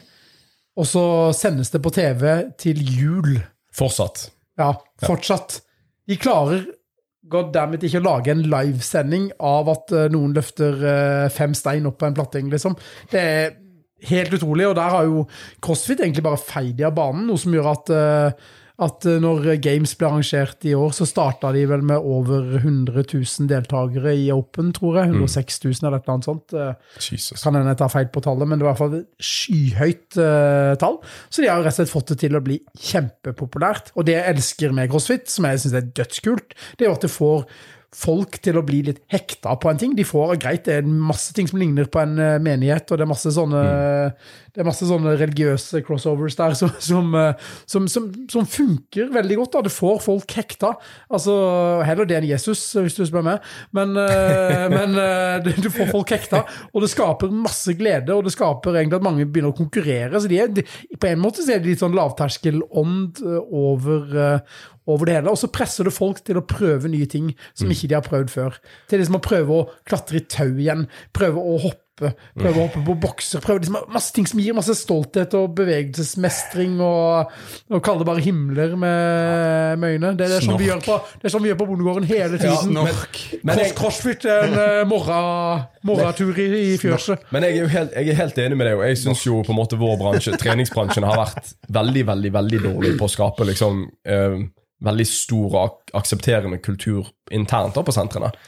og så sendes det på T V til jul. Fortsatt. Ja, fortsatt. De klarer goddammit ikke å lage en livesending av at uh, noen løfter uh, fem stein opp på en platting, liksom. Det er helt utrolig, og der har jo CrossFit egentlig bare feid av banen, noe som gjør at, uh, at når Games ble arrangert i år, så startet de vel med over hundre tusen deltagere i Open, tror jeg, hundre og seks tusen eller et eller annet sånt. Uh, Jesus. Kan hende jeg ta feil på tallet, men det var i hvert fall et skyhøyt uh, tall. Så de har jo rett og slett fått det til å bli kjempepopulært. Og det jeg elsker med CrossFit, som jeg synes er dødskult, det er jo at det får folk til å bli litt hekta på en ting. De får, greit, det er masse ting som ligner på en uh, menighet, og det er masse sånne, mm. det er masse sånne religiøse crossovers der som, som, uh, som, som, som funker veldig godt. Da. Det får folk hekta. Altså, heller det enn Jesus, hvis du spør meg. Men, uh, men uh, du får folk hekta, og det skaper masse glede, og det skaper egentlig at mange begynner å konkurrere. Så de er, de, på en måte så er det litt sånn lavterskel-ånd over, uh, over det hele, og så presser det folk til å prøve nye ting som ikke de har prøvd før. Til liksom å prøve å klatre i tau igjen, prøve å hoppe, prøve å hoppe på bokser, prøve liksom masse ting som gir masse stolthet og bevegelsesmestring, og, og kalle det bare himler med, med øyne. Det er det som vi gjør på, det er som vi gjør på bondegården hele tiden. Ja, men, men Cross, crossfit er en uh, morgen, morgentur i, i fjørset. Men jeg er jo helt, jeg er helt enig med deg, og jeg synes jo på en måte vår bransje, treningsbransjen, har vært veldig, veldig, veldig dårlig på å skape liksom... Uh, veldig stor og ak aksepterende kultur internt da på sentrene.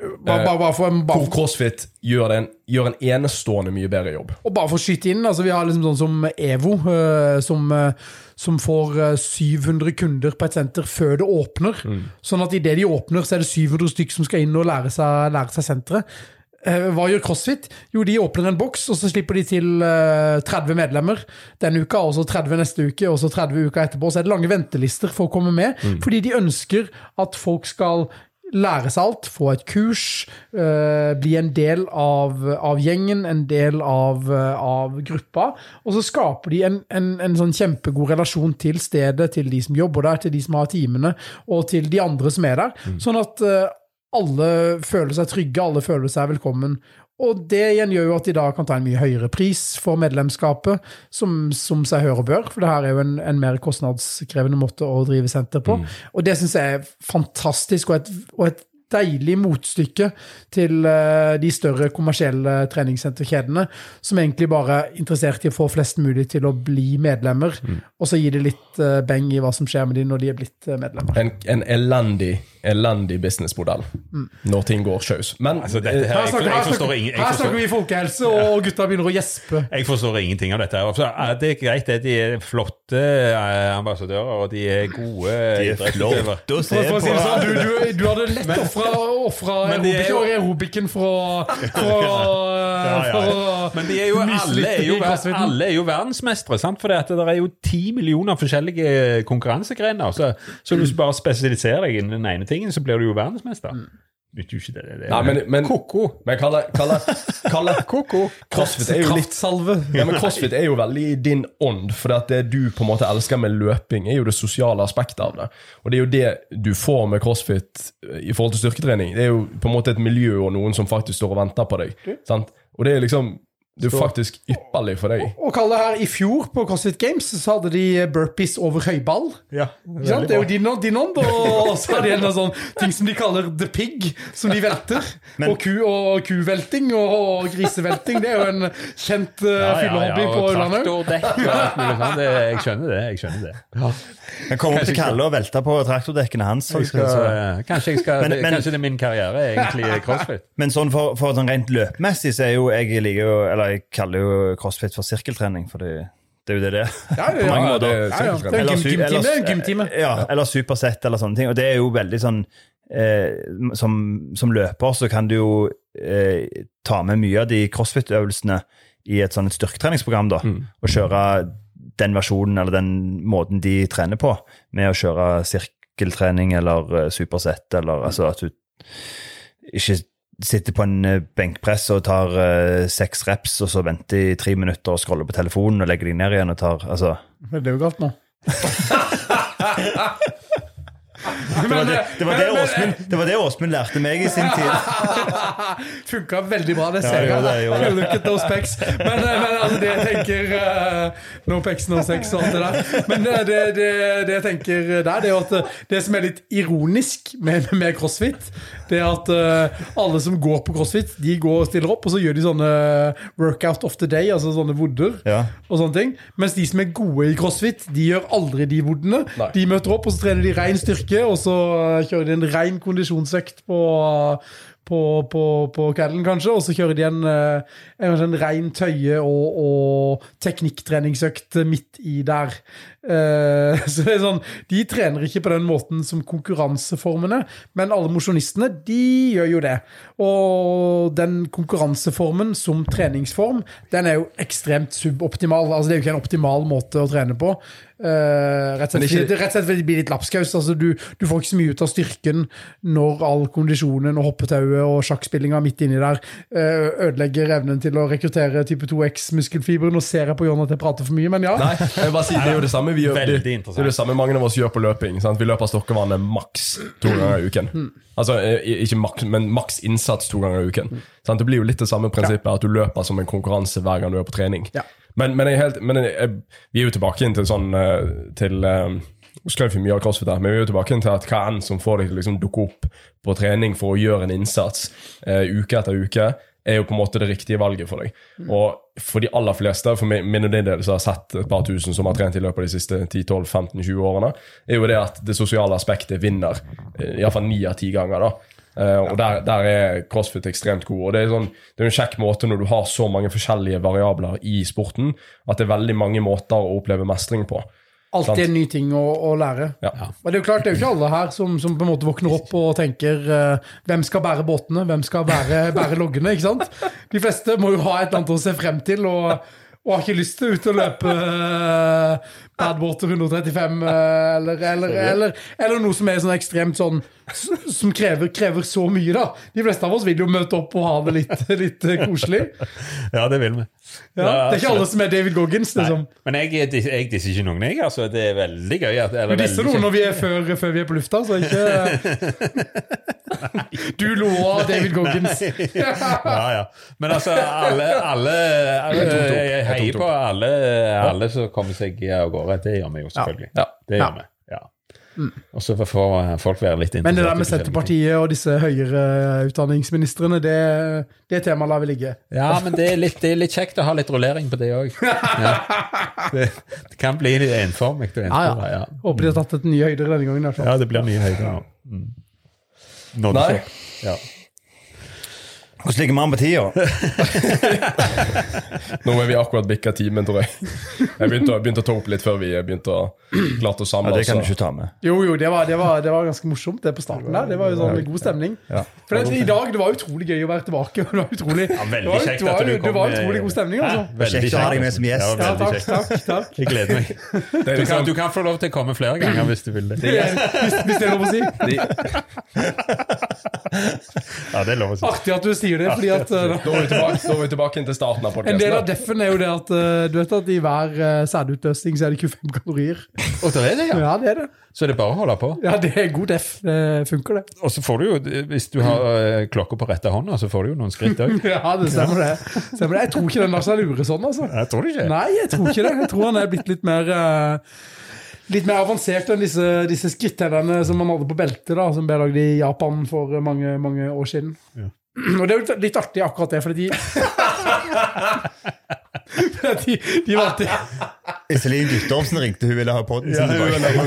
Bare, bare, bare for en, bare Hvor for, CrossFit gjør, en, gjør en enestående mye bedre jobb. og bare for å skyte inn, altså vi har liksom sånn som Evo, eh, som, eh, som får eh, syv hundre kunder på et senter før det åpner. Mm. Sånn at i det de åpner, så er det syv hundre stykker som skal inn og lære seg, lære seg senteret. Eh, hva gjør CrossFit? Jo, de åpner en boks, og så slipper de til eh, tretti medlemmer denne uka, og så tretti neste uke, og så tretti uka etterpå. Så er det lange ventelister for å komme med, Mm. fordi de ønsker at folk skal lære seg alt, få et kurs, uh, bli en del av, av gjengen, en del av, uh, av gruppa, og så skaper de en, en, en sånn kjempegod relasjon til stedet, til de som jobber der, til de som har timene, og til de andre som er der, mm. sånn at uh, alle føler seg trygge, alle føler seg velkommen. Og det igjen gjør jo at de da kan ta en mye høyere pris for medlemskapet, som, som seg hører og bør, for det her er jo en, en mer kostnadskrevende måte å drive senter på. Mm. Og det synes jeg er fantastisk, og et, og et deilig motstykke til uh, de større kommersielle treningssenterkjedene, som egentlig bare er interessert i å få flest mulig til å bli medlemmer, mm. og så gir det litt uh, beng i hva som skjer med de når de er blitt uh, medlemmer. En, en elendig, elendig businessmodell mm. når ting går sjøs. Men altså, dette her, her, snakker, jeg, jeg her, forstår snakker, ingen, jeg her forstår, snakker vi folkehelse, og gutta begynner å gjespe. Jeg forstår ingenting av dette. Altså, det er greit, det. De er flotte ambassadører, og de er gode De er flotte å se på. Si sånn, du, du, du hadde lett offra, offra aerobiken, og aerobiken for å, for å, ja, ja. for å Men de er jo, alle, er jo, alle er jo verdensmestre, sant? For det, at det er jo ti millioner forskjellige konkurransegrener, så, så hvis du bare spesialiserer deg innen den ene tingen, så blir du jo verdensmester. Mm. Vet du ikke det? Det er Nei, men, men, Koko. Men Kalle, Kalle, Kalle Koko. CrossFit er jo litt kraftsalve. Ja, men CrossFit er jo veldig i din ånd, for det du på en måte elsker med løping er jo det sosiale aspektet av det. Og det er jo det du får med CrossFit i forhold til styrketrening. Det er jo på en måte et miljø og noen som faktisk står og venter på deg. Sant? Og det er liksom det er faktisk ypperlig for deg. Og kall det her, i fjor på CrossFit Games så hadde de burpees over høyball. Ja, det er jo din ånd, din ånd, og så har de en sånn ting som de kaller the pig, som de velter. Men, og, ku, og kuvelting og, og grisevelting, det er jo en kjent uh, ja, fyllehobby ja, ja, på Ølandet. Traktordekk og alt mulig sånn, det, jeg skjønner det, jeg skjønner det. Ja. Jeg kommer til Kalle og velter på traktordekkene hans. Jeg skal, uh, kanskje, jeg skal, men, men, kanskje det er min karriere, egentlig, CrossFit. Men sånn for, for sånn rent løpmessig, så er jo, jeg liker jo, eller jeg kaller jo CrossFit for sirkeltrening, for det, det er jo det det. Ja, ja, ja, ja, det, ja, ja. det er gymtime, gymtime. Ja, eller supersett eller sånne ting, og det er jo veldig sånn, eh, som, som løper så kan du jo eh, ta med mye av de CrossFit-øvelsene i et sånn et styrketreningsprogram da, mm. og kjøre den versjonen eller den måten de trener på, med å kjøre sirkeltrening eller supersett, eller altså at du ikke sitter på en benkpress og tar uh, seks reps, og så venter i tre minutter og scroller på telefonen og legger deg ned igjen og tar, altså... Men det er jo galt nå. Det var det, det, var det, Åsmund, det var det Åsmund lærte meg i sin tid. Funket veldig bra, det ser jeg. Ja, det, Look at those pecs. Men, men altså, det jeg tenker uh, no pecs, no sex og alt det der. Men det, det, det, det jeg tenker der, det er at det som er litt ironisk med, med CrossFit, det er at uh, alle som går på CrossFit, de går og stiller opp, og så gjør de sånne workout of the day, altså sånne vodder ja. og sånne ting. Mens de som er gode i CrossFit, de gjør aldri de voddene. Nei. De møter opp, og så trener de ren styrke, og så kjører de en ren kondisjonsøkt på, på, på, på Cadlen kanskje, og så kjører de en, en, en ren tøye og, og teknikktreningsøkt midt i der. Uh, så det er sånn, de trener ikke på den måten som konkurranseformene, men alle mosjonistene, de gjør jo det. Og den konkurranseformen som treningsform, den er jo ekstremt suboptimal. Altså det er jo ikke en optimal måte å trene på. Uh, rett og slett, rett og slett fordi det blir litt lapskaus. Altså du, du får ikke så mye ut av styrken når all kondisjonen og hoppetauet og sjakkspillinga midt inni der uh, ødelegger evnen til å rekruttere type to X muskelfiber. Nå ser jeg på Jon at jeg prater for mye, men ja. Nei, jeg vil bare si, det er jo det samme vi gjør. Det, det er det samme mange av oss gjør på løping, sant? Vi løper Stokkevannet maks to ganger i uken. Altså, ikke maks, men maks innsats to ganger i uken. Sant? Det blir jo litt det samme prinsippet, at du løper som en konkurranse hver gang du er på trening. Ja. Men, men, jeg helt, men jeg, jeg, vi er jo tilbake inn til sånn til um, skal jeg for mye av CrossFit der, men vi er jo tilbake inn til at hva enn som får deg til å liksom dukke opp på trening for å gjøre en innsats uh, uke etter uke, er jo på en måte det riktige valget for deg. Mm. Og for de aller fleste, for min og din del som har sett et par tusen som har trent i løpet av de siste ti, tolv, femten, tjue årene, er jo det at det sosiale aspektet vinner, i hvert fall ni av ti ganger da. Uh, og der, der er CrossFit ekstremt god. Og det er, sånn, det er en kjekk måte når du har så mange forskjellige variabler i sporten, at det er veldig mange måter å oppleve mestring på. Alltid en ny ting å, å lære. Ja. Og det er jo klart, det er jo ikke alle her som, som på en måte våkner opp og tenker uh, hvem skal bære båtene, hvem skal bære, bære loggene, ikke sant? De fleste må jo ha et eller annet å se frem til, og, og har ikke lyst til å ut og løpe uh, Badwater hundre trettifem, uh, eller, eller, eller, eller noe som er sånn ekstremt sånn, som krever, krever så mye da. De fleste av oss vil jo møte opp og ha det litt, litt koselig. Ja, det vil vi. Ja, det er ikke alle som er David Goggins, liksom. Men jeg, jeg, jeg disser ikke noen, jeg, altså. Det er veldig gøy. At, du disser noen når vi er før, før vi er på lufta, så ikke... Du lo av David Goggins. Ja, ja. Men altså, alle, alle, alle jeg, jeg heier på alle, alle som kommer seg av gårde. Det gjør vi jo selvfølgelig. Ja, det gjør vi. Ja. Mm. Og så får folk være litt interessert. Men det der med Senterpartiet og disse høyere utdanningsministrene, det, det temaet lar vi ligge. Ja, men det er, litt, det er litt kjekt å ha litt rullering på det også. Ja. Det, det kan bli litt enformig. Ja, ja. Ja. Håper de har tatt et nye høyder denne gangen. Ja, det blir nye høyder. Mm. Nei. Ja. Hvordan ligger man på tida? Nå er vi akkurat bikket timen, tror jeg. Jeg begynte, begynte å ta opp litt før vi begynte å klart å samle. Ja, det kan du ikke ta med. Jo, jo, det var, det var, det var ganske morsomt det på starten der. Det var jo sånn god stemning. Ja. For det, i dag, det var utrolig gøy å være tilbake. Det var utrolig, ja, veldig kjekt at du kom. Det var utrolig god stemning, altså. Veldig kjekt å ha deg med som gjest. Ja, takk, takk, takk. Jeg gleder meg. Du kan, du kan få lov til å komme flere ganger hvis du vil det. det er, hvis, hvis det er lov å si. Ja, det er lov å si. Artig at du sier det, fordi at... Da er vi tilbake, da er vi tilbake til starten av podcasten. En del av deffen er jo det at du vet at i hver sædutløsning så er det tjuefem kalorier. Og det er det, ja. Ja, det er det. Så det er bare å holde på. Ja, det er god deff. Det funker det. Og så får du jo, hvis du har klokka på rette hånda, så får du jo noen skritt også. Ja, det stemmer det. Stemmer det. Jeg tror ikke den lar seg lure sånn, altså. Jeg tror det ikke. Nei, jeg tror ikke det. Jeg tror han er blitt litt mer... Litt mer avansert enn disse, disse skrittellerne som man hadde på beltet da, som ble laget i Japan for mange, mange år siden. Ja. Og det er jo litt artig akkurat det, fordi de... de, de valgte... Iselin Guttormsen ringte, hun ville ha podden sin tilbake.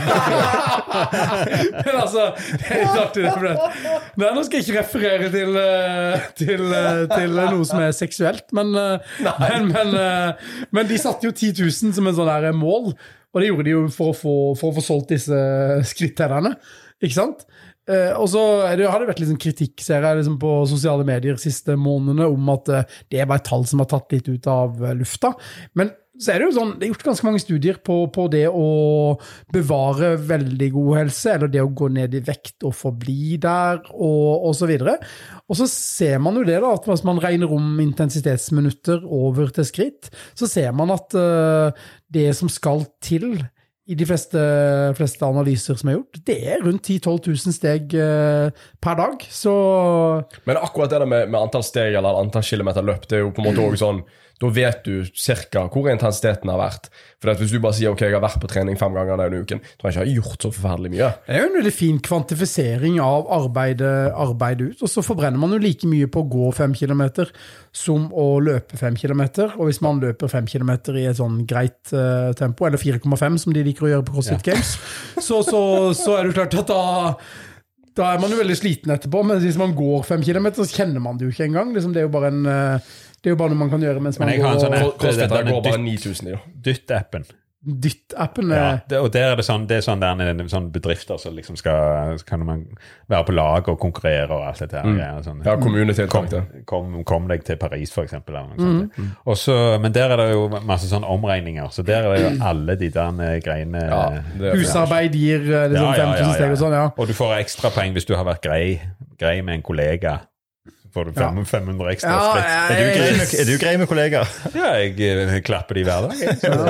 Men altså, det er litt artig det. Nei, nå skal jeg ikke referere til, til, til noe som er seksuelt, men, men, men, men de satte jo ti tusen som en sånn der mål, og det gjorde de jo for å få, for å få solgt disse skrittellerne, ikke sant? Uh, og så er det, har det vært litt sånn kritikk, ser jeg liksom på sosiale medier siste månedene, om at uh, det er bare et tall som har tatt litt ut av uh, lufta. Men så er det jo sånn, det er gjort ganske mange studier på, på det å bevare veldig god helse, eller det å gå ned i vekt og forbli der, og, og så videre. Og så ser man jo det da, at hvis man regner om intensitetsminutter over til skritt, så ser man at uh, det som skal til i de fleste, fleste analyser som er gjort, det er rundt ti til tolv tusen steg uh, per dag. Så... Men akkurat det der med, med antall steg eller antall kilometer løp, det er jo på en måte også sånn, da vet du cirka hvor intensiteten har vært. For at hvis du bare sier, ok, jeg har vært på trening fem ganger denne uken, så har jeg ikke gjort så forferdelig mye. Det er jo en veldig fin kvantifisering av arbeidet, arbeidet ut, og så forbrenner man jo like mye på å gå fem kilometer som å løpe fem kilometer, og hvis man løper fem kilometer i et sånn greit uh, tempo, eller fire komma fem som de liker å gjøre på CrossFit Games, så, så, så er det jo klart at da, da er man jo veldig sliten etterpå, men hvis man går fem kilometer, så kjenner man det jo ikke engang. Liksom, det er jo bare en... Uh, Det er jo bare noe man kan gjøre mens man går. Men jeg har en sånn app, CrossFit der går bare ni tusen i. Dytt-appen. Dytt-appen? Ja, det, og der er det sånn, det er sånn der sånn bedrifter som liksom skal, så kan man være på lag og konkurrere og alt dette her. Mm. Ja, sånn. Ja, kommunetiltak. Kom, kom, kom deg til Paris for eksempel. Eller noe sånt. Mm. Og så, men der er det jo masse sånn omregninger, så der er det jo alle de der greiene. Ja, husarbeid gir liksom ja, ja, fem tusen steg og sånn, ja. Og du får ekstra poeng hvis du har vært grei, grei med en kollega. Får du fem hundre ekstra ja, skritt. Ja, er, du grei med, er du grei med kollegaer? Ja, jeg, jeg klapper de hver dag.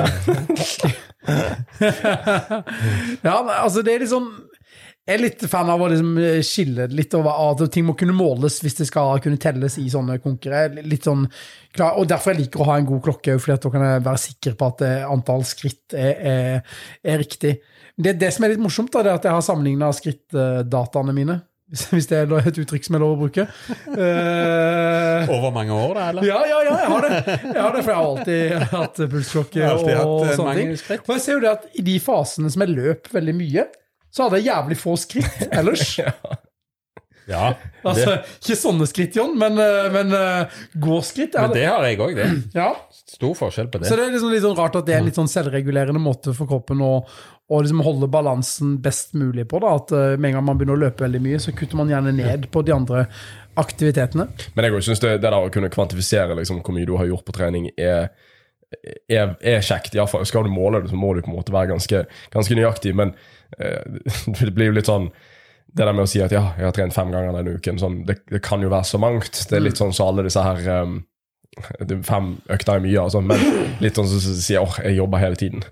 Ja, altså det er liksom... Jeg er litt fan av å liksom skille litt over at ting må kunne måles hvis det skal kunne telles i sånne konkurrer. Litt sånn klar, og derfor jeg liker å ha en god klokke, fordi at da kan jeg være sikker på at antall skritt er, er, er riktig. Det, det som er litt morsomt da, det er at jeg har sammenlignet skrittdataene mine. Hvis det er et uttrykk som jeg lov å bruke. Uh, Over mange år da, eller? Ja, ja, ja, jeg har det. Jeg har det, for jeg har alltid hatt pulsklokke og hatt sånne ting. Og jeg ser jo det at i de fasene som jeg løp veldig mye, så hadde jeg jævlig få skritt ellers. Ja. Ja, det, Altså, ikke sånne skritt, Jon, men, eh, men eh, gåskritt. men det har jeg også, det. Ja, Stor forskjell på det. så det er liksom litt sånn rart at det er en litt sånn selvregulerende måte for kroppen å, å liksom holde balansen best mulig på. Da. At uh, med en gang man begynner å løpe veldig mye, så kutter man gjerne ned på de andre aktivitetene. Men jeg synes det, det der å kunne kvantifisere liksom, hvor mye du har gjort på trening er, er, er kjekt. I hvert fall, skal du måle det, så må du på en måte være ganske, ganske nøyaktig, men uh, det blir jo litt sånn det der med å si at ja, jeg har trent fem ganger denne uken, sånn, det, det kan jo være så mangt. Det er litt sånn så alle disse her um, fem økter er mye, altså, men litt sånn som så, så sier åh, jeg jobber hele tiden.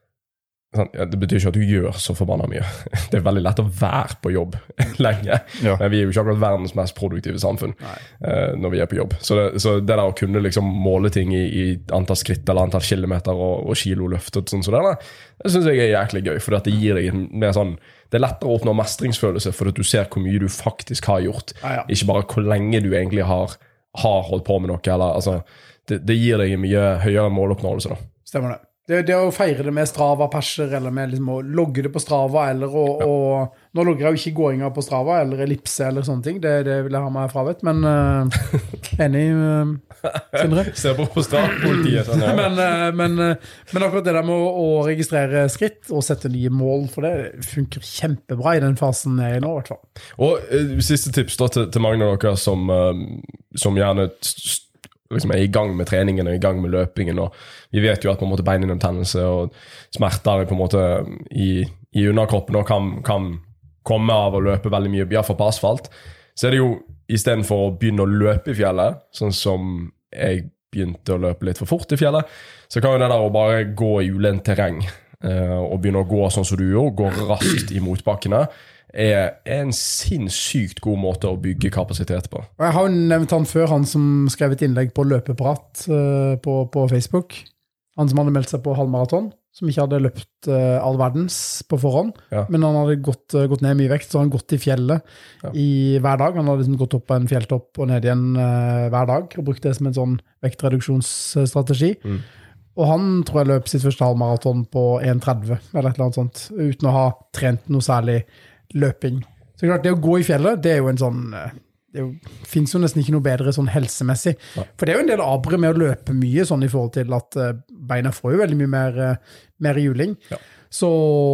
Sånn, ja, det betyr ikke at du gjør så forbannet mye. Det er veldig lett å være på jobb lenge, Ja. men vi er jo ikke akkurat verdens mest produktive samfunn uh, når vi er på jobb. Så det, så det der å kunne liksom måle ting i, i antall skritt eller antall kilometer og, og kilo løftet, sånn som det der, det synes jeg er jæklig gøy, for det gir deg en mer sånn, det er lettere å oppnå mestringsfølelse, for at du ser hvor mye du faktisk har gjort, Ja, ja. ikke bare hvor lenge du egentlig har, har holdt på med noe, eller, altså, det, det gir deg en mye høyere måloppnåelse da. Stemmer det. Det, det å feire det med Strava-perser, eller med liksom å logge det på Strava, eller å, ja. og, nå logger jeg jo ikke gåinger på Strava, eller ellipse, eller sånne ting, det, det vil jeg ha meg fravet, men uh, enig, uh, Sindre. Se på på Strava-politiet. Sånn, ja. men, uh, men, uh, men akkurat det der med å, å registrere skritt, og sette nye mål for det, funker kjempebra i den fasen jeg er i nå, i hvert fall. Og uh, siste tips da, til, til mange av dere som, uh, som gjerne st- liksom er i gang med treningen og i gang med løpingen, og vi vet jo at på en måte beininntennelse og smerter på en måte i, i underkroppen og kan, kan komme av å løpe veldig mye, i hvert fall på asfalt, så er det jo i stedet for å begynne å løpe i fjellet, sånn som jeg begynte å løpe litt for fort i fjellet, så kan jo det der å bare gå i ulendt terreng uh, og begynne å gå sånn som du gjør, gå raskt i motbakkene, er en sinnssykt god måte å bygge kapasitet på. Og jeg har jo nevnt han før, han som skrev et innlegg på løpeprat uh, på, på Facebook. Han som hadde meldt seg på halvmaraton, som ikke hadde løpt uh, all verdens på forhånd, ja. Men han hadde gått, uh, gått ned mye vekt, så han gått i fjellet ja. I hver dag. Han hadde liksom gått opp på en fjelltopp og ned igjen uh, hver dag, og brukt det som en sånn vektreduksjonsstrategi. Mm. Og han tror jeg løp sitt første halvmaraton på en tretti, eller et eller annet sånt, uten å ha trent noe særlig løping. Så klart, det å gå i fjellet, det er jo en sånn, det er jo, finnes jo nesten ikke noe bedre sånn helsemessig. Ja. For det er jo en del abre med å løpe mye, sånn i forhold til at beina får jo veldig mye mer, mer juling. Ja. Så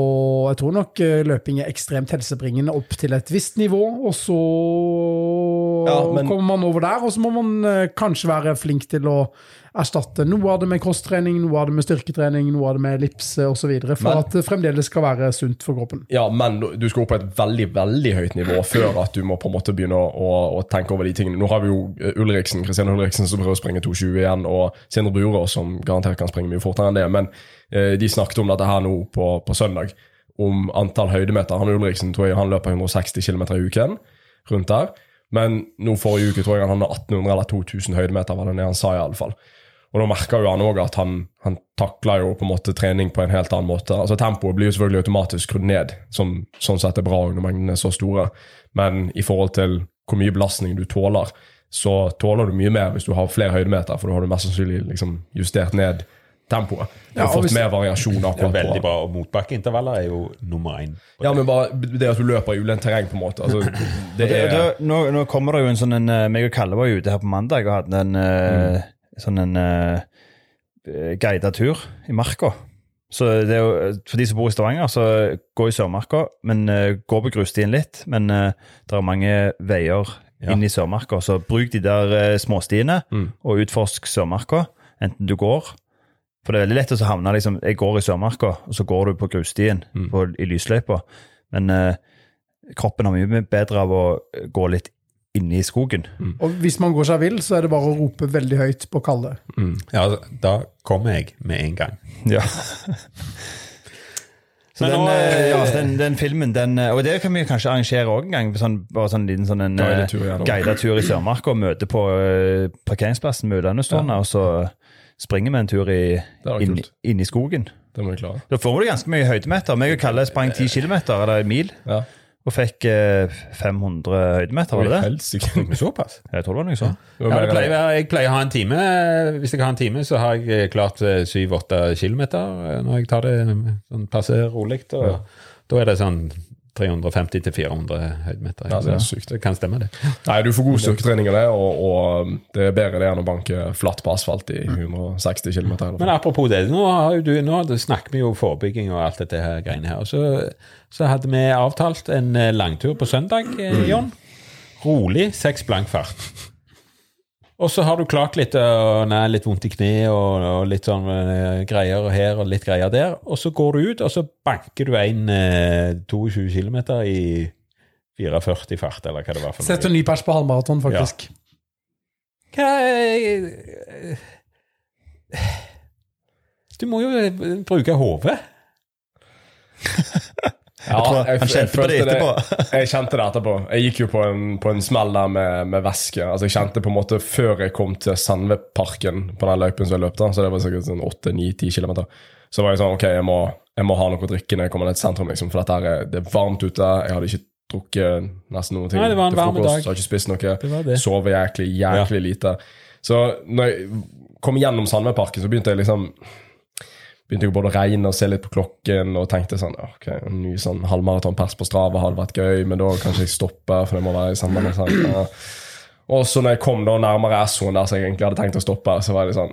jeg tror nok løping er ekstremt helsebringende opp til et visst nivå, og så ja, men... kommer man over der, og så må man kanskje være flink til å erstatte noe av det med kosttrening, noe av det med styrketrening, noe av det med ellipse og så videre, for men, at det fremdeles skal være sunt for kroppen. Ja, men du skal opp på et veldig, veldig høyt nivå før at du må på en måte begynne å, å, å tenke over de tingene. Nå har vi jo Ulriksen, Kristian Ulriksen som prøver å springe to tjue igjen, og Sindre Bure som garantert kan springe mye fortere enn det, men eh, de snakket om dette her nå på, på søndag, om antall høydemeter. Han Ulriksen tror jeg han løper hundre og seksti kilometer i uken, rundt der, men nå forrige uke tror jeg han hadde atten hundre eller to tusen høydemeter, var det det han sa i alle fall. Og da merker jo han også at han, han takler jo på en måte trening på en helt annen måte. Altså tempoet blir jo selvfølgelig automatisk skrudd ned, som, sånn sett er bra når mengdene er så store. Men i forhold til hvor mye belastning du tåler, så tåler du mye mer hvis du har flere høydemeter, for da har du mest sannsynlig liksom justert ned tempoet. Du har ja, fått hvis, mer variasjon akkurat på. Det er veldig bra, og motbakkeintervaller er jo nummer én. Ja, men bare det at du løper i ulendt terreng på en måte. Altså, det er, det, det, nå, nå kommer det jo en sånn, en, meg og Kalle var ute her på mandag og hadde en... Mm. sånn en uh, guidet tur i marka. Så det er jo, for de som bor i Stavanger, så gå i Sørmarka, men uh, gå på grusstien litt, men uh, det er mange veier ja. Inn i Sørmarka, så bruk de der uh, småstiene mm. og utforsk Sørmarka, enten du går, for det er veldig lett å havne, liksom, jeg går i Sørmarka, og så går du på grusstien mm. på, i lysløypa, men uh, kroppen har mye bedre av å gå litt inne i skogen. Mm. Og hvis man går seg vill, så er det bare å rope veldig høyt på Kalle. Mm. Ja, da kommer jeg med en gang. Ja. Så den, nå, ja, den, den filmen, den, og det kan vi kanskje arrangere også en gang, sånn, bare sånn liten sånn en guidet tur i Sørmarka, og møte på uh, parkeringsplassen med Ulandestående, ja. Og så springer vi en tur i, inn, inn i skogen. Det må vi klare. Da får vi ganske mye høydemeter. Meg og Kalle sprang ti kilometer, eller mil. Ja. Og fikk eh, fem hundre høydemeter, var det det? Helst ikke såpass. Jeg tror det var noe sånn. Ja, jeg, pleier, jeg pleier å ha en time. Hvis jeg har en time, så har jeg klart syv åtte kilometer når jeg tar det sånn passe roligt. Og ja. Da er det sånn tre hundre femti til fire hundre høydemeter. Ja, det er sykt. Det kan stemme det. Nei, du får god styrketrening av det, og, og det er bedre det enn å banke flatt på asfalt i hundre og seksti kilometer. Men apropos det, nå, har jo du, nå snakker vi jo forebygging og alt dette her greiene her. Og så, så hadde vi avtalt en langtur på søndag, eh, Jon. Rolig, seks blank fart. Og så har du klart litt, og nei, litt vondt i kne og, og litt sånn uh, greier her og litt greier der. Og så går du ut, og så banker du en uh, tjueto kilometer i førtifire fart, eller hva det var for noe. Setter ny pers på halvmaraton, faktisk. Ja. Hva er... Du må jo bruke hodet. Ja, jeg, han kjente på det etterpå. Det, jeg kjente det etterpå. Jeg gikk jo på en, på en smell der med, med væske. Altså jeg kjente på en måte før jeg kom til Sandveparken på den løypen som jeg løpte, så det var sikkert sånn åtte ni ti kilometer. Så var jeg sånn, ok, jeg må, jeg må ha noe å drikke når jeg kommer ned til sentrum, liksom, for dette er, det er varmt ute. Jeg hadde ikke drukket nesten noen ting. Nei, det var en varme dag. Jeg har ikke spist noe. Sove jæklig, jæklig ja. lite. Så når jeg kom gjennom Sandveparken, så begynte jeg liksom... begynte jeg både å regne og se litt på klokken og tenkte sånn, ok, en ny sånn halvmaratonpers på Strava hadde vært gøy, men da kanskje jeg stopper, for det må være i sammen med sånn. Ja. Og så når jeg kom da nærmere S-en der så jeg egentlig hadde tenkt å stoppe, så var det sånn,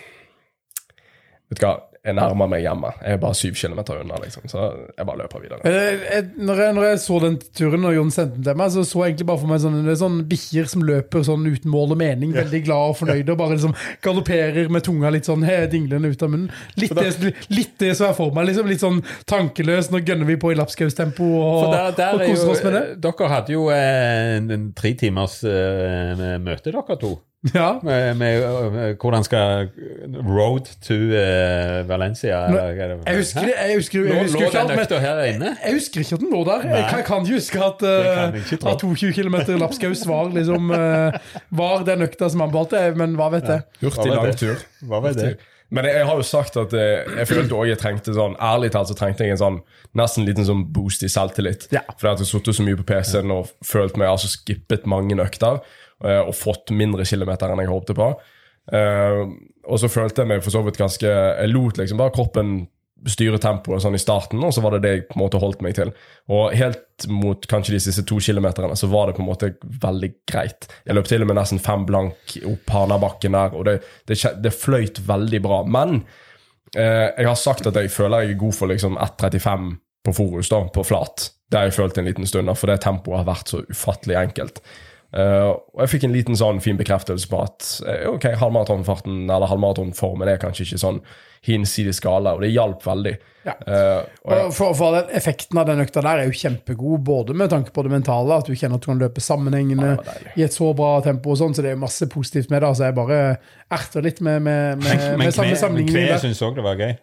vet du hva, jeg nærmer meg hjemme. Jeg er bare syv kilometer unna, liksom, så jeg bare løper videre. Jeg, jeg, når, jeg, når jeg så den turen, og Jon sendte den til meg, så så jeg egentlig bare for meg sånne, sånn bikkjer som løper sånn uten mål og mening, ja. veldig glad og fornøyd, og bare liksom galopperer med tunga litt sånn, he, dinglende ut av munnen. Litt, da, det, litt det som er for meg, liksom, litt sånn tankeløs, nå gønner vi på i lapskaustempo, og, der, der og koser oss med det. Dere hadde jo en, en tre timers uh, møte, dere to. Ja. Med, med, med hvordan skal road to uh, Valencia Nå, jeg husker det jeg husker, jeg husker lå, ikke alt, men, her inne? Jeg, jeg husker ikke at den lå der. Jeg kan, jeg kan ikke huske at, uh, at tjueto kilometer lapskaus var liksom uh, var den økta som han balte, men hva vet jeg? Ja. Hurtig lang tur. Hva vet det? Men jeg, jeg har jo sagt at jeg, jeg følte også jeg trengte sånn, ærlig talt så trengte jeg en sånn, nesten liten sånn boost i selvtillit. Ja. For jeg hadde suttet så mye på P C-en og følt meg, altså skippet mange økter, og fått mindre kilometer enn jeg håpte på. Uh, og så følte jeg meg for så vidt ganske, jeg lot liksom bare kroppen styre tempoet sånn i starten, og så var det det jeg på en måte holdt meg til. Og helt mot kanskje de siste to kilometerne, så var det på en måte veldig greit. Jeg løp til og med nesten fem blank opp Hanabakken der, og det, det, det fløyt veldig bra. Men uh, jeg har sagt at jeg føler jeg er god for liksom ett trettifem på Forus da, på flat. Det har jeg følt en liten stund, for det tempoet har vært så ufattelig enkelt. Uh, og jeg fikk en liten sånn fin bekreftelse på at uh, ok, halvmaratonfarten eller halvmaratonformen er kanskje ikke sånn hinsidig skala, og det hjalp veldig. Ja. Uh, og jeg, for, for den effekten av den økta der er jo kjempegod, både med tanke på det mentale, at du kjenner at du kan løpe sammenhengende ja, i et så bra tempo og sånn, så det er masse positivt med det, altså jeg bare erter litt med, med, med, men, med samme sammenligning. Men Kve synes også det var gøy?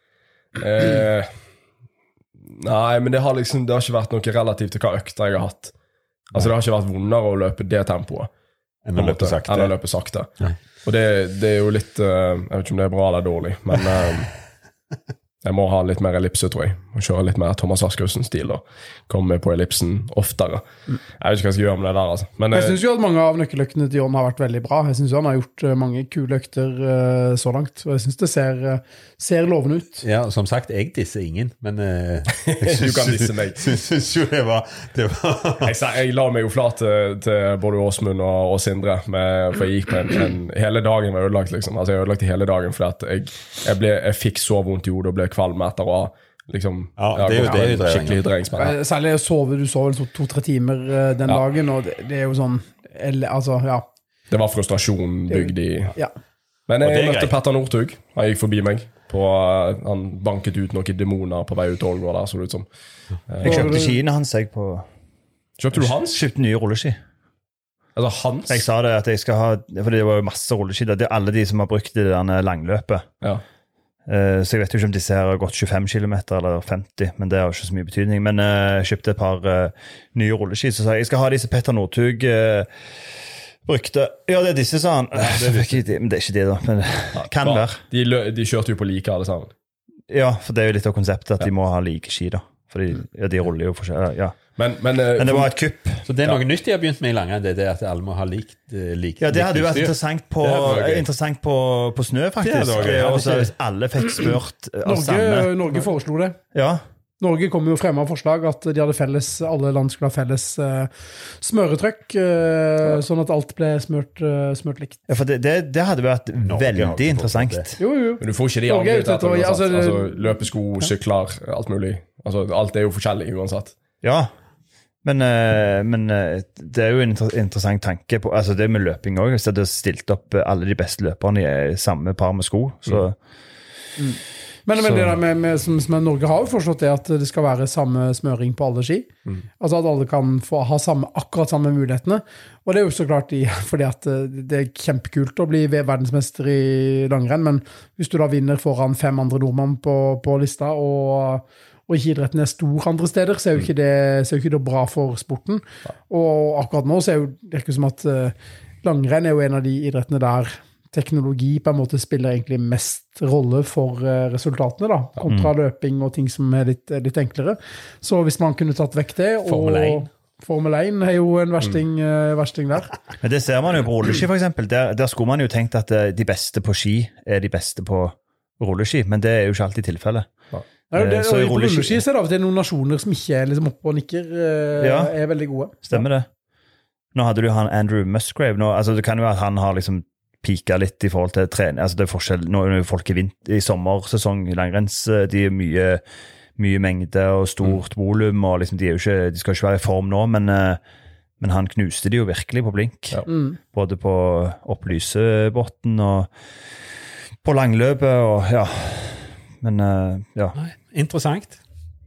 Uh, nei, men det har liksom, det har ikke vært noe relativt til hva økta jeg har hatt. Altså det har ikke vært vondere å løpe det tempoet enn å løpe sakte. Enn å løpe sakte. Ja. Og det, det er jo litt, uh, jeg vet ikke om det er bra eller dårlig, men uh, jeg må ha litt mer ellipse, tror jeg. Og kjøre litt mer Thomas Askausen-stil og komme på ellipsen oftere. Jeg vet ikke hva jeg skal gjøre med det der, altså. Men, jeg synes jo at mange av nøkkeløktene til Jon har vært veldig bra. Jeg synes jo han har gjort mange kule økter uh, så langt, og jeg synes det ser, uh, ser lovende ut. Ja, som sagt, jeg disser ingen, men uh, jeg synes, du kan disse meg. Jeg synes jo det var... Det var jeg, jeg la meg jo flat til, til både Åsmund og, og Sindre, med, for jeg gikk på en, en... Hele dagen var ødelagt, liksom. Altså, jeg ødelagt hele dagen, fordi at jeg, jeg, ble, jeg fikk så vondt i hodet og ble kvalm etter å ha liksom, ja, det er jo det, det skikkelig hydreringsspenn. Særlig å sove, du sov vel to-tre timer den ja. dagen, og det, det er jo sånn, altså, ja. Det var frustrasjon bygd i... Ja. Men jeg møtte Petter Northug, han gikk forbi meg, på, han banket ut noen demoner på vei ut til Ålgård der, så det ut som. Jeg kjøpte skiene hans, jeg på... Kjøpte du hans? Kjøpte nye rulleski. Altså hans? Jeg sa det at jeg skal ha, for det var jo masse rulleski, det er alle de som har brukt det der langløpet. Ja. Uh, så jeg vet jo ikke om disse her har gått tjuefem kilometer eller femti, men det har jo ikke så mye betydning. Men jeg uh, kjøpte et par uh, nye rulleski, så sa jeg, jeg skal ha disse Petter Northug uh, brukte. Ja, det er disse, sa han. Ja, det er ikke, men det er ikke det da, men ja, kan være. De, de kjørte jo på like alle sammen. Ja, for det er jo litt av konseptet at ja. de må ha like ski da. For de, ja, de ruller jo forskjellig, ja. Men, men, uh, men det var et kupp. Så det er noe ja. nytt de har begynt med i langrenn, det er at alle må ha likt uh, lik, ja, det hadde jo vært interessant på, interessant på, på snø, faktisk. Og så alle fikk spurt Norge, Norge foreslo det. Ja, Norge kom jo frem av forslag at de hadde felles, alle land skulle ha felles uh, smøretrykk, uh, ja. Sånn at alt ble smørt, uh, smørt likt. Ja, for det, det, det hadde vært Norge veldig interessant. Jo, jo. Men du får ikke de andre ut etter det, altså, altså, løpesko, ja. Sykler, alt mulig. Altså, alt er jo forskjellig uansett. Ja, men, uh, men uh, det er jo en inter interessant tanke på, altså det med løping også, hvis det hadde stilt opp alle de beste løperne i samme par med sko, så... Mm. Mm. Men, men det der med, med, som, som Norge har jo forstått det at det skal være samme smøring på alle ski. Mm. Altså at alle kan få ha samme, akkurat samme mulighetene. Og det er jo så klart de, fordi at det er kjempekult å bli verdensmester i langrenn, men hvis du da vinner foran fem andre nordmann på, på lista, og, og ikke idretten er stor andre steder, så er jo ikke det, så er jo ikke det bra for sporten. Ja. Og akkurat nå så er jo det ikke som at uh, langrenn er jo en av de idrettene der teknologi på en måte spiller egentlig mest rolle for uh, resultatene da, kontra mm. løping og ting som er litt, litt enklere. Så hvis man kunne tatt vekk det, Formel én. Og Formel én er jo en versting, mm. uh, versting der. Men det ser man jo på rulleski for eksempel. Der, der skulle man jo tenkt at uh, de beste på ski er de beste på rulleski, men det er jo ikke alltid tilfellet. Ja. Ja, det, så og på rulleski så er det av og til noen nasjoner som ikke er liksom oppe og nikker, uh, ja. Er veldig gode. Stemmer det. Nå hadde du han Andrew Musgrave, nå, altså det kan jo være at han har liksom pika litt i forhold til trening, altså det er forskjell, nå er folk i, vinter, i sommersesong i langrenns, de er mye, mye mengde og stort mm. volum, og liksom de, er jo ikke, de skal ikke være i form nå, men, men han knuste de jo virkelig på blink, ja. mm. både på opplysebåten og på langløpet, og ja, men ja. Nei, interessant.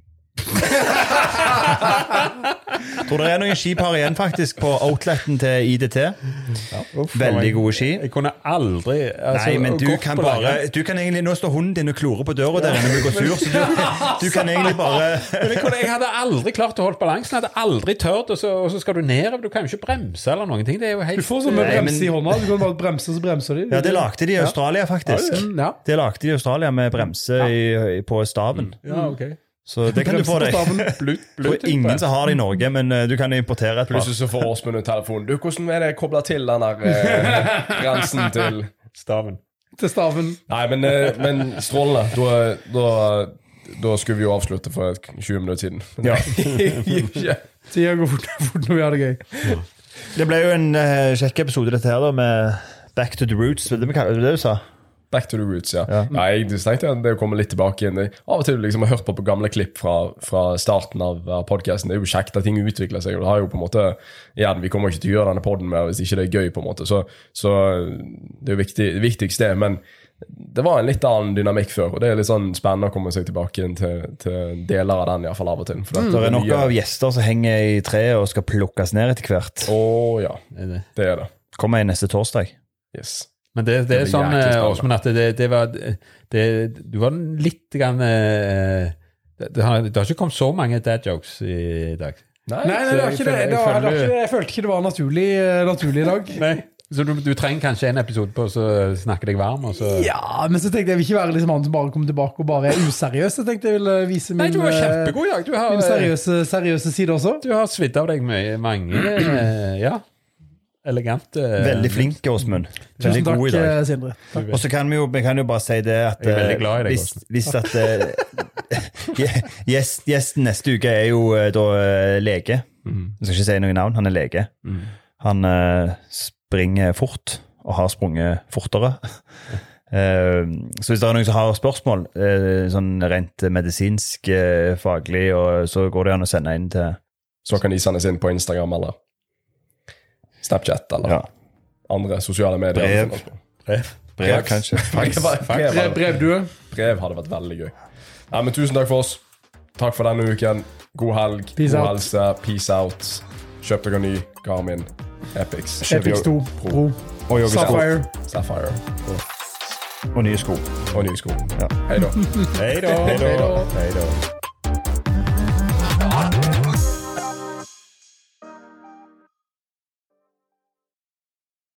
Jeg tror det er noen skipar igjen faktisk på outletten til I D T. Ja, uff, veldig gode ski. Jeg kunne aldri altså, Nei, men du kan bare du kan egentlig, nå står hunden din og klorer på døra der inne og går sur, så du, du kan egentlig bare jeg, kunne, jeg hadde aldri klart å holde balansen, jeg hadde aldri tørt, og så, og så skal du ned, du kan jo ikke bremse eller noen ting, det er jo helt... Du får sånn med bremse i hånda, du kan bare bremse, så bremser de. Ja, det lagde de i Australia faktisk. Ja. Det lagde de i Australia med bremse ja. i, på staven. Ja, ok. Så det kan du få deg. Blut, blut, ingen som har det i Norge, men uh, du kan importere et par. Plutselig så får Åsmund en telefon. Du, hvordan er det koblet til den der uh, grensen til staven? Til staven. Nei, men, uh, men strålende. Da, da, da skulle vi jo avslutte for tjue minutter siden. Ja. Tida går fort, fort når vi har det gøy. Ja. Det ble jo en uh, kjekk episode dette her da, med Back to the Roots. Det var det du sa? Back to the roots, ja. ja. ja jeg tenkte at det kommer litt tilbake inn. Av og til liksom, jeg har hørt på, på gamle klipp fra, fra starten av podcasten. Det er jo kjekt at ting utvikler seg. Og det har jo på en måte, ja, vi kommer ikke til å gjøre denne podden mer hvis ikke det er gøy på en måte. Så, så det er jo viktig, det viktigste, men det var en litt annen dynamikk før. Og det er litt sånn spennende å komme seg tilbake inn til, til deler av den i hvert fall av og til. For mm. det er noen av gjester som henger i treet og skal plukkes ned etter hvert. Åh, ja. Det er det. Kommer jeg neste torsdag. Yes. Men det, det er sånn, Åsmund, at det, det var det, du var litt grann det, det, har, det har ikke kommet så mange dad jokes i dag. Nei, nei, nei det var ikke det. Jeg, følte, jeg, jeg følte ikke det var naturlig, naturlig i dag. Nei, så du, du trenger kanskje en episode på å snakke deg varm, og så... Ja, men så tenkte jeg vil ikke være liksom han som bare kommer tilbake og bare er useriøs. Jeg tenkte jeg ville vise min, nei, du var kjempegod i dag. Du har, min seriøse, seriøse side også. Du har svidd av deg med mange, ja. Elegant. Uh, veldig flink, Åsmund. Veldig takk, god i dag. Sindre. Og så kan vi jo, vi kan jo bare si det at jeg er veldig glad i deg, hvis, hvis at gjest, gjesten neste uke er jo da lege. Mm. Jeg skal ikke si noe navn, han er lege. Mm. Han uh, springer fort og har sprunget fortere. uh, så hvis det er noen som har spørsmål, uh, sånn rent medisinsk, uh, faglig, og så går det an å sende inn til... Så kan de sendes inn på Instagram eller Snapchat eller ja. Andre sosiale medier. Brev. Brev, brev kanskje. Brev, brev, brev, du. Brev hadde vært veldig gøy. Ja, men tusen takk for oss. Takk for denne uken. God helg, peace god out. helse, peace out. Kjøp deg en ny Garmin Epix. Epix to Pro. Og Sapphire. Sapphire. Og nye sko. Og nye sko. Ja. Hei da. Hei da. Hei da. Hei da.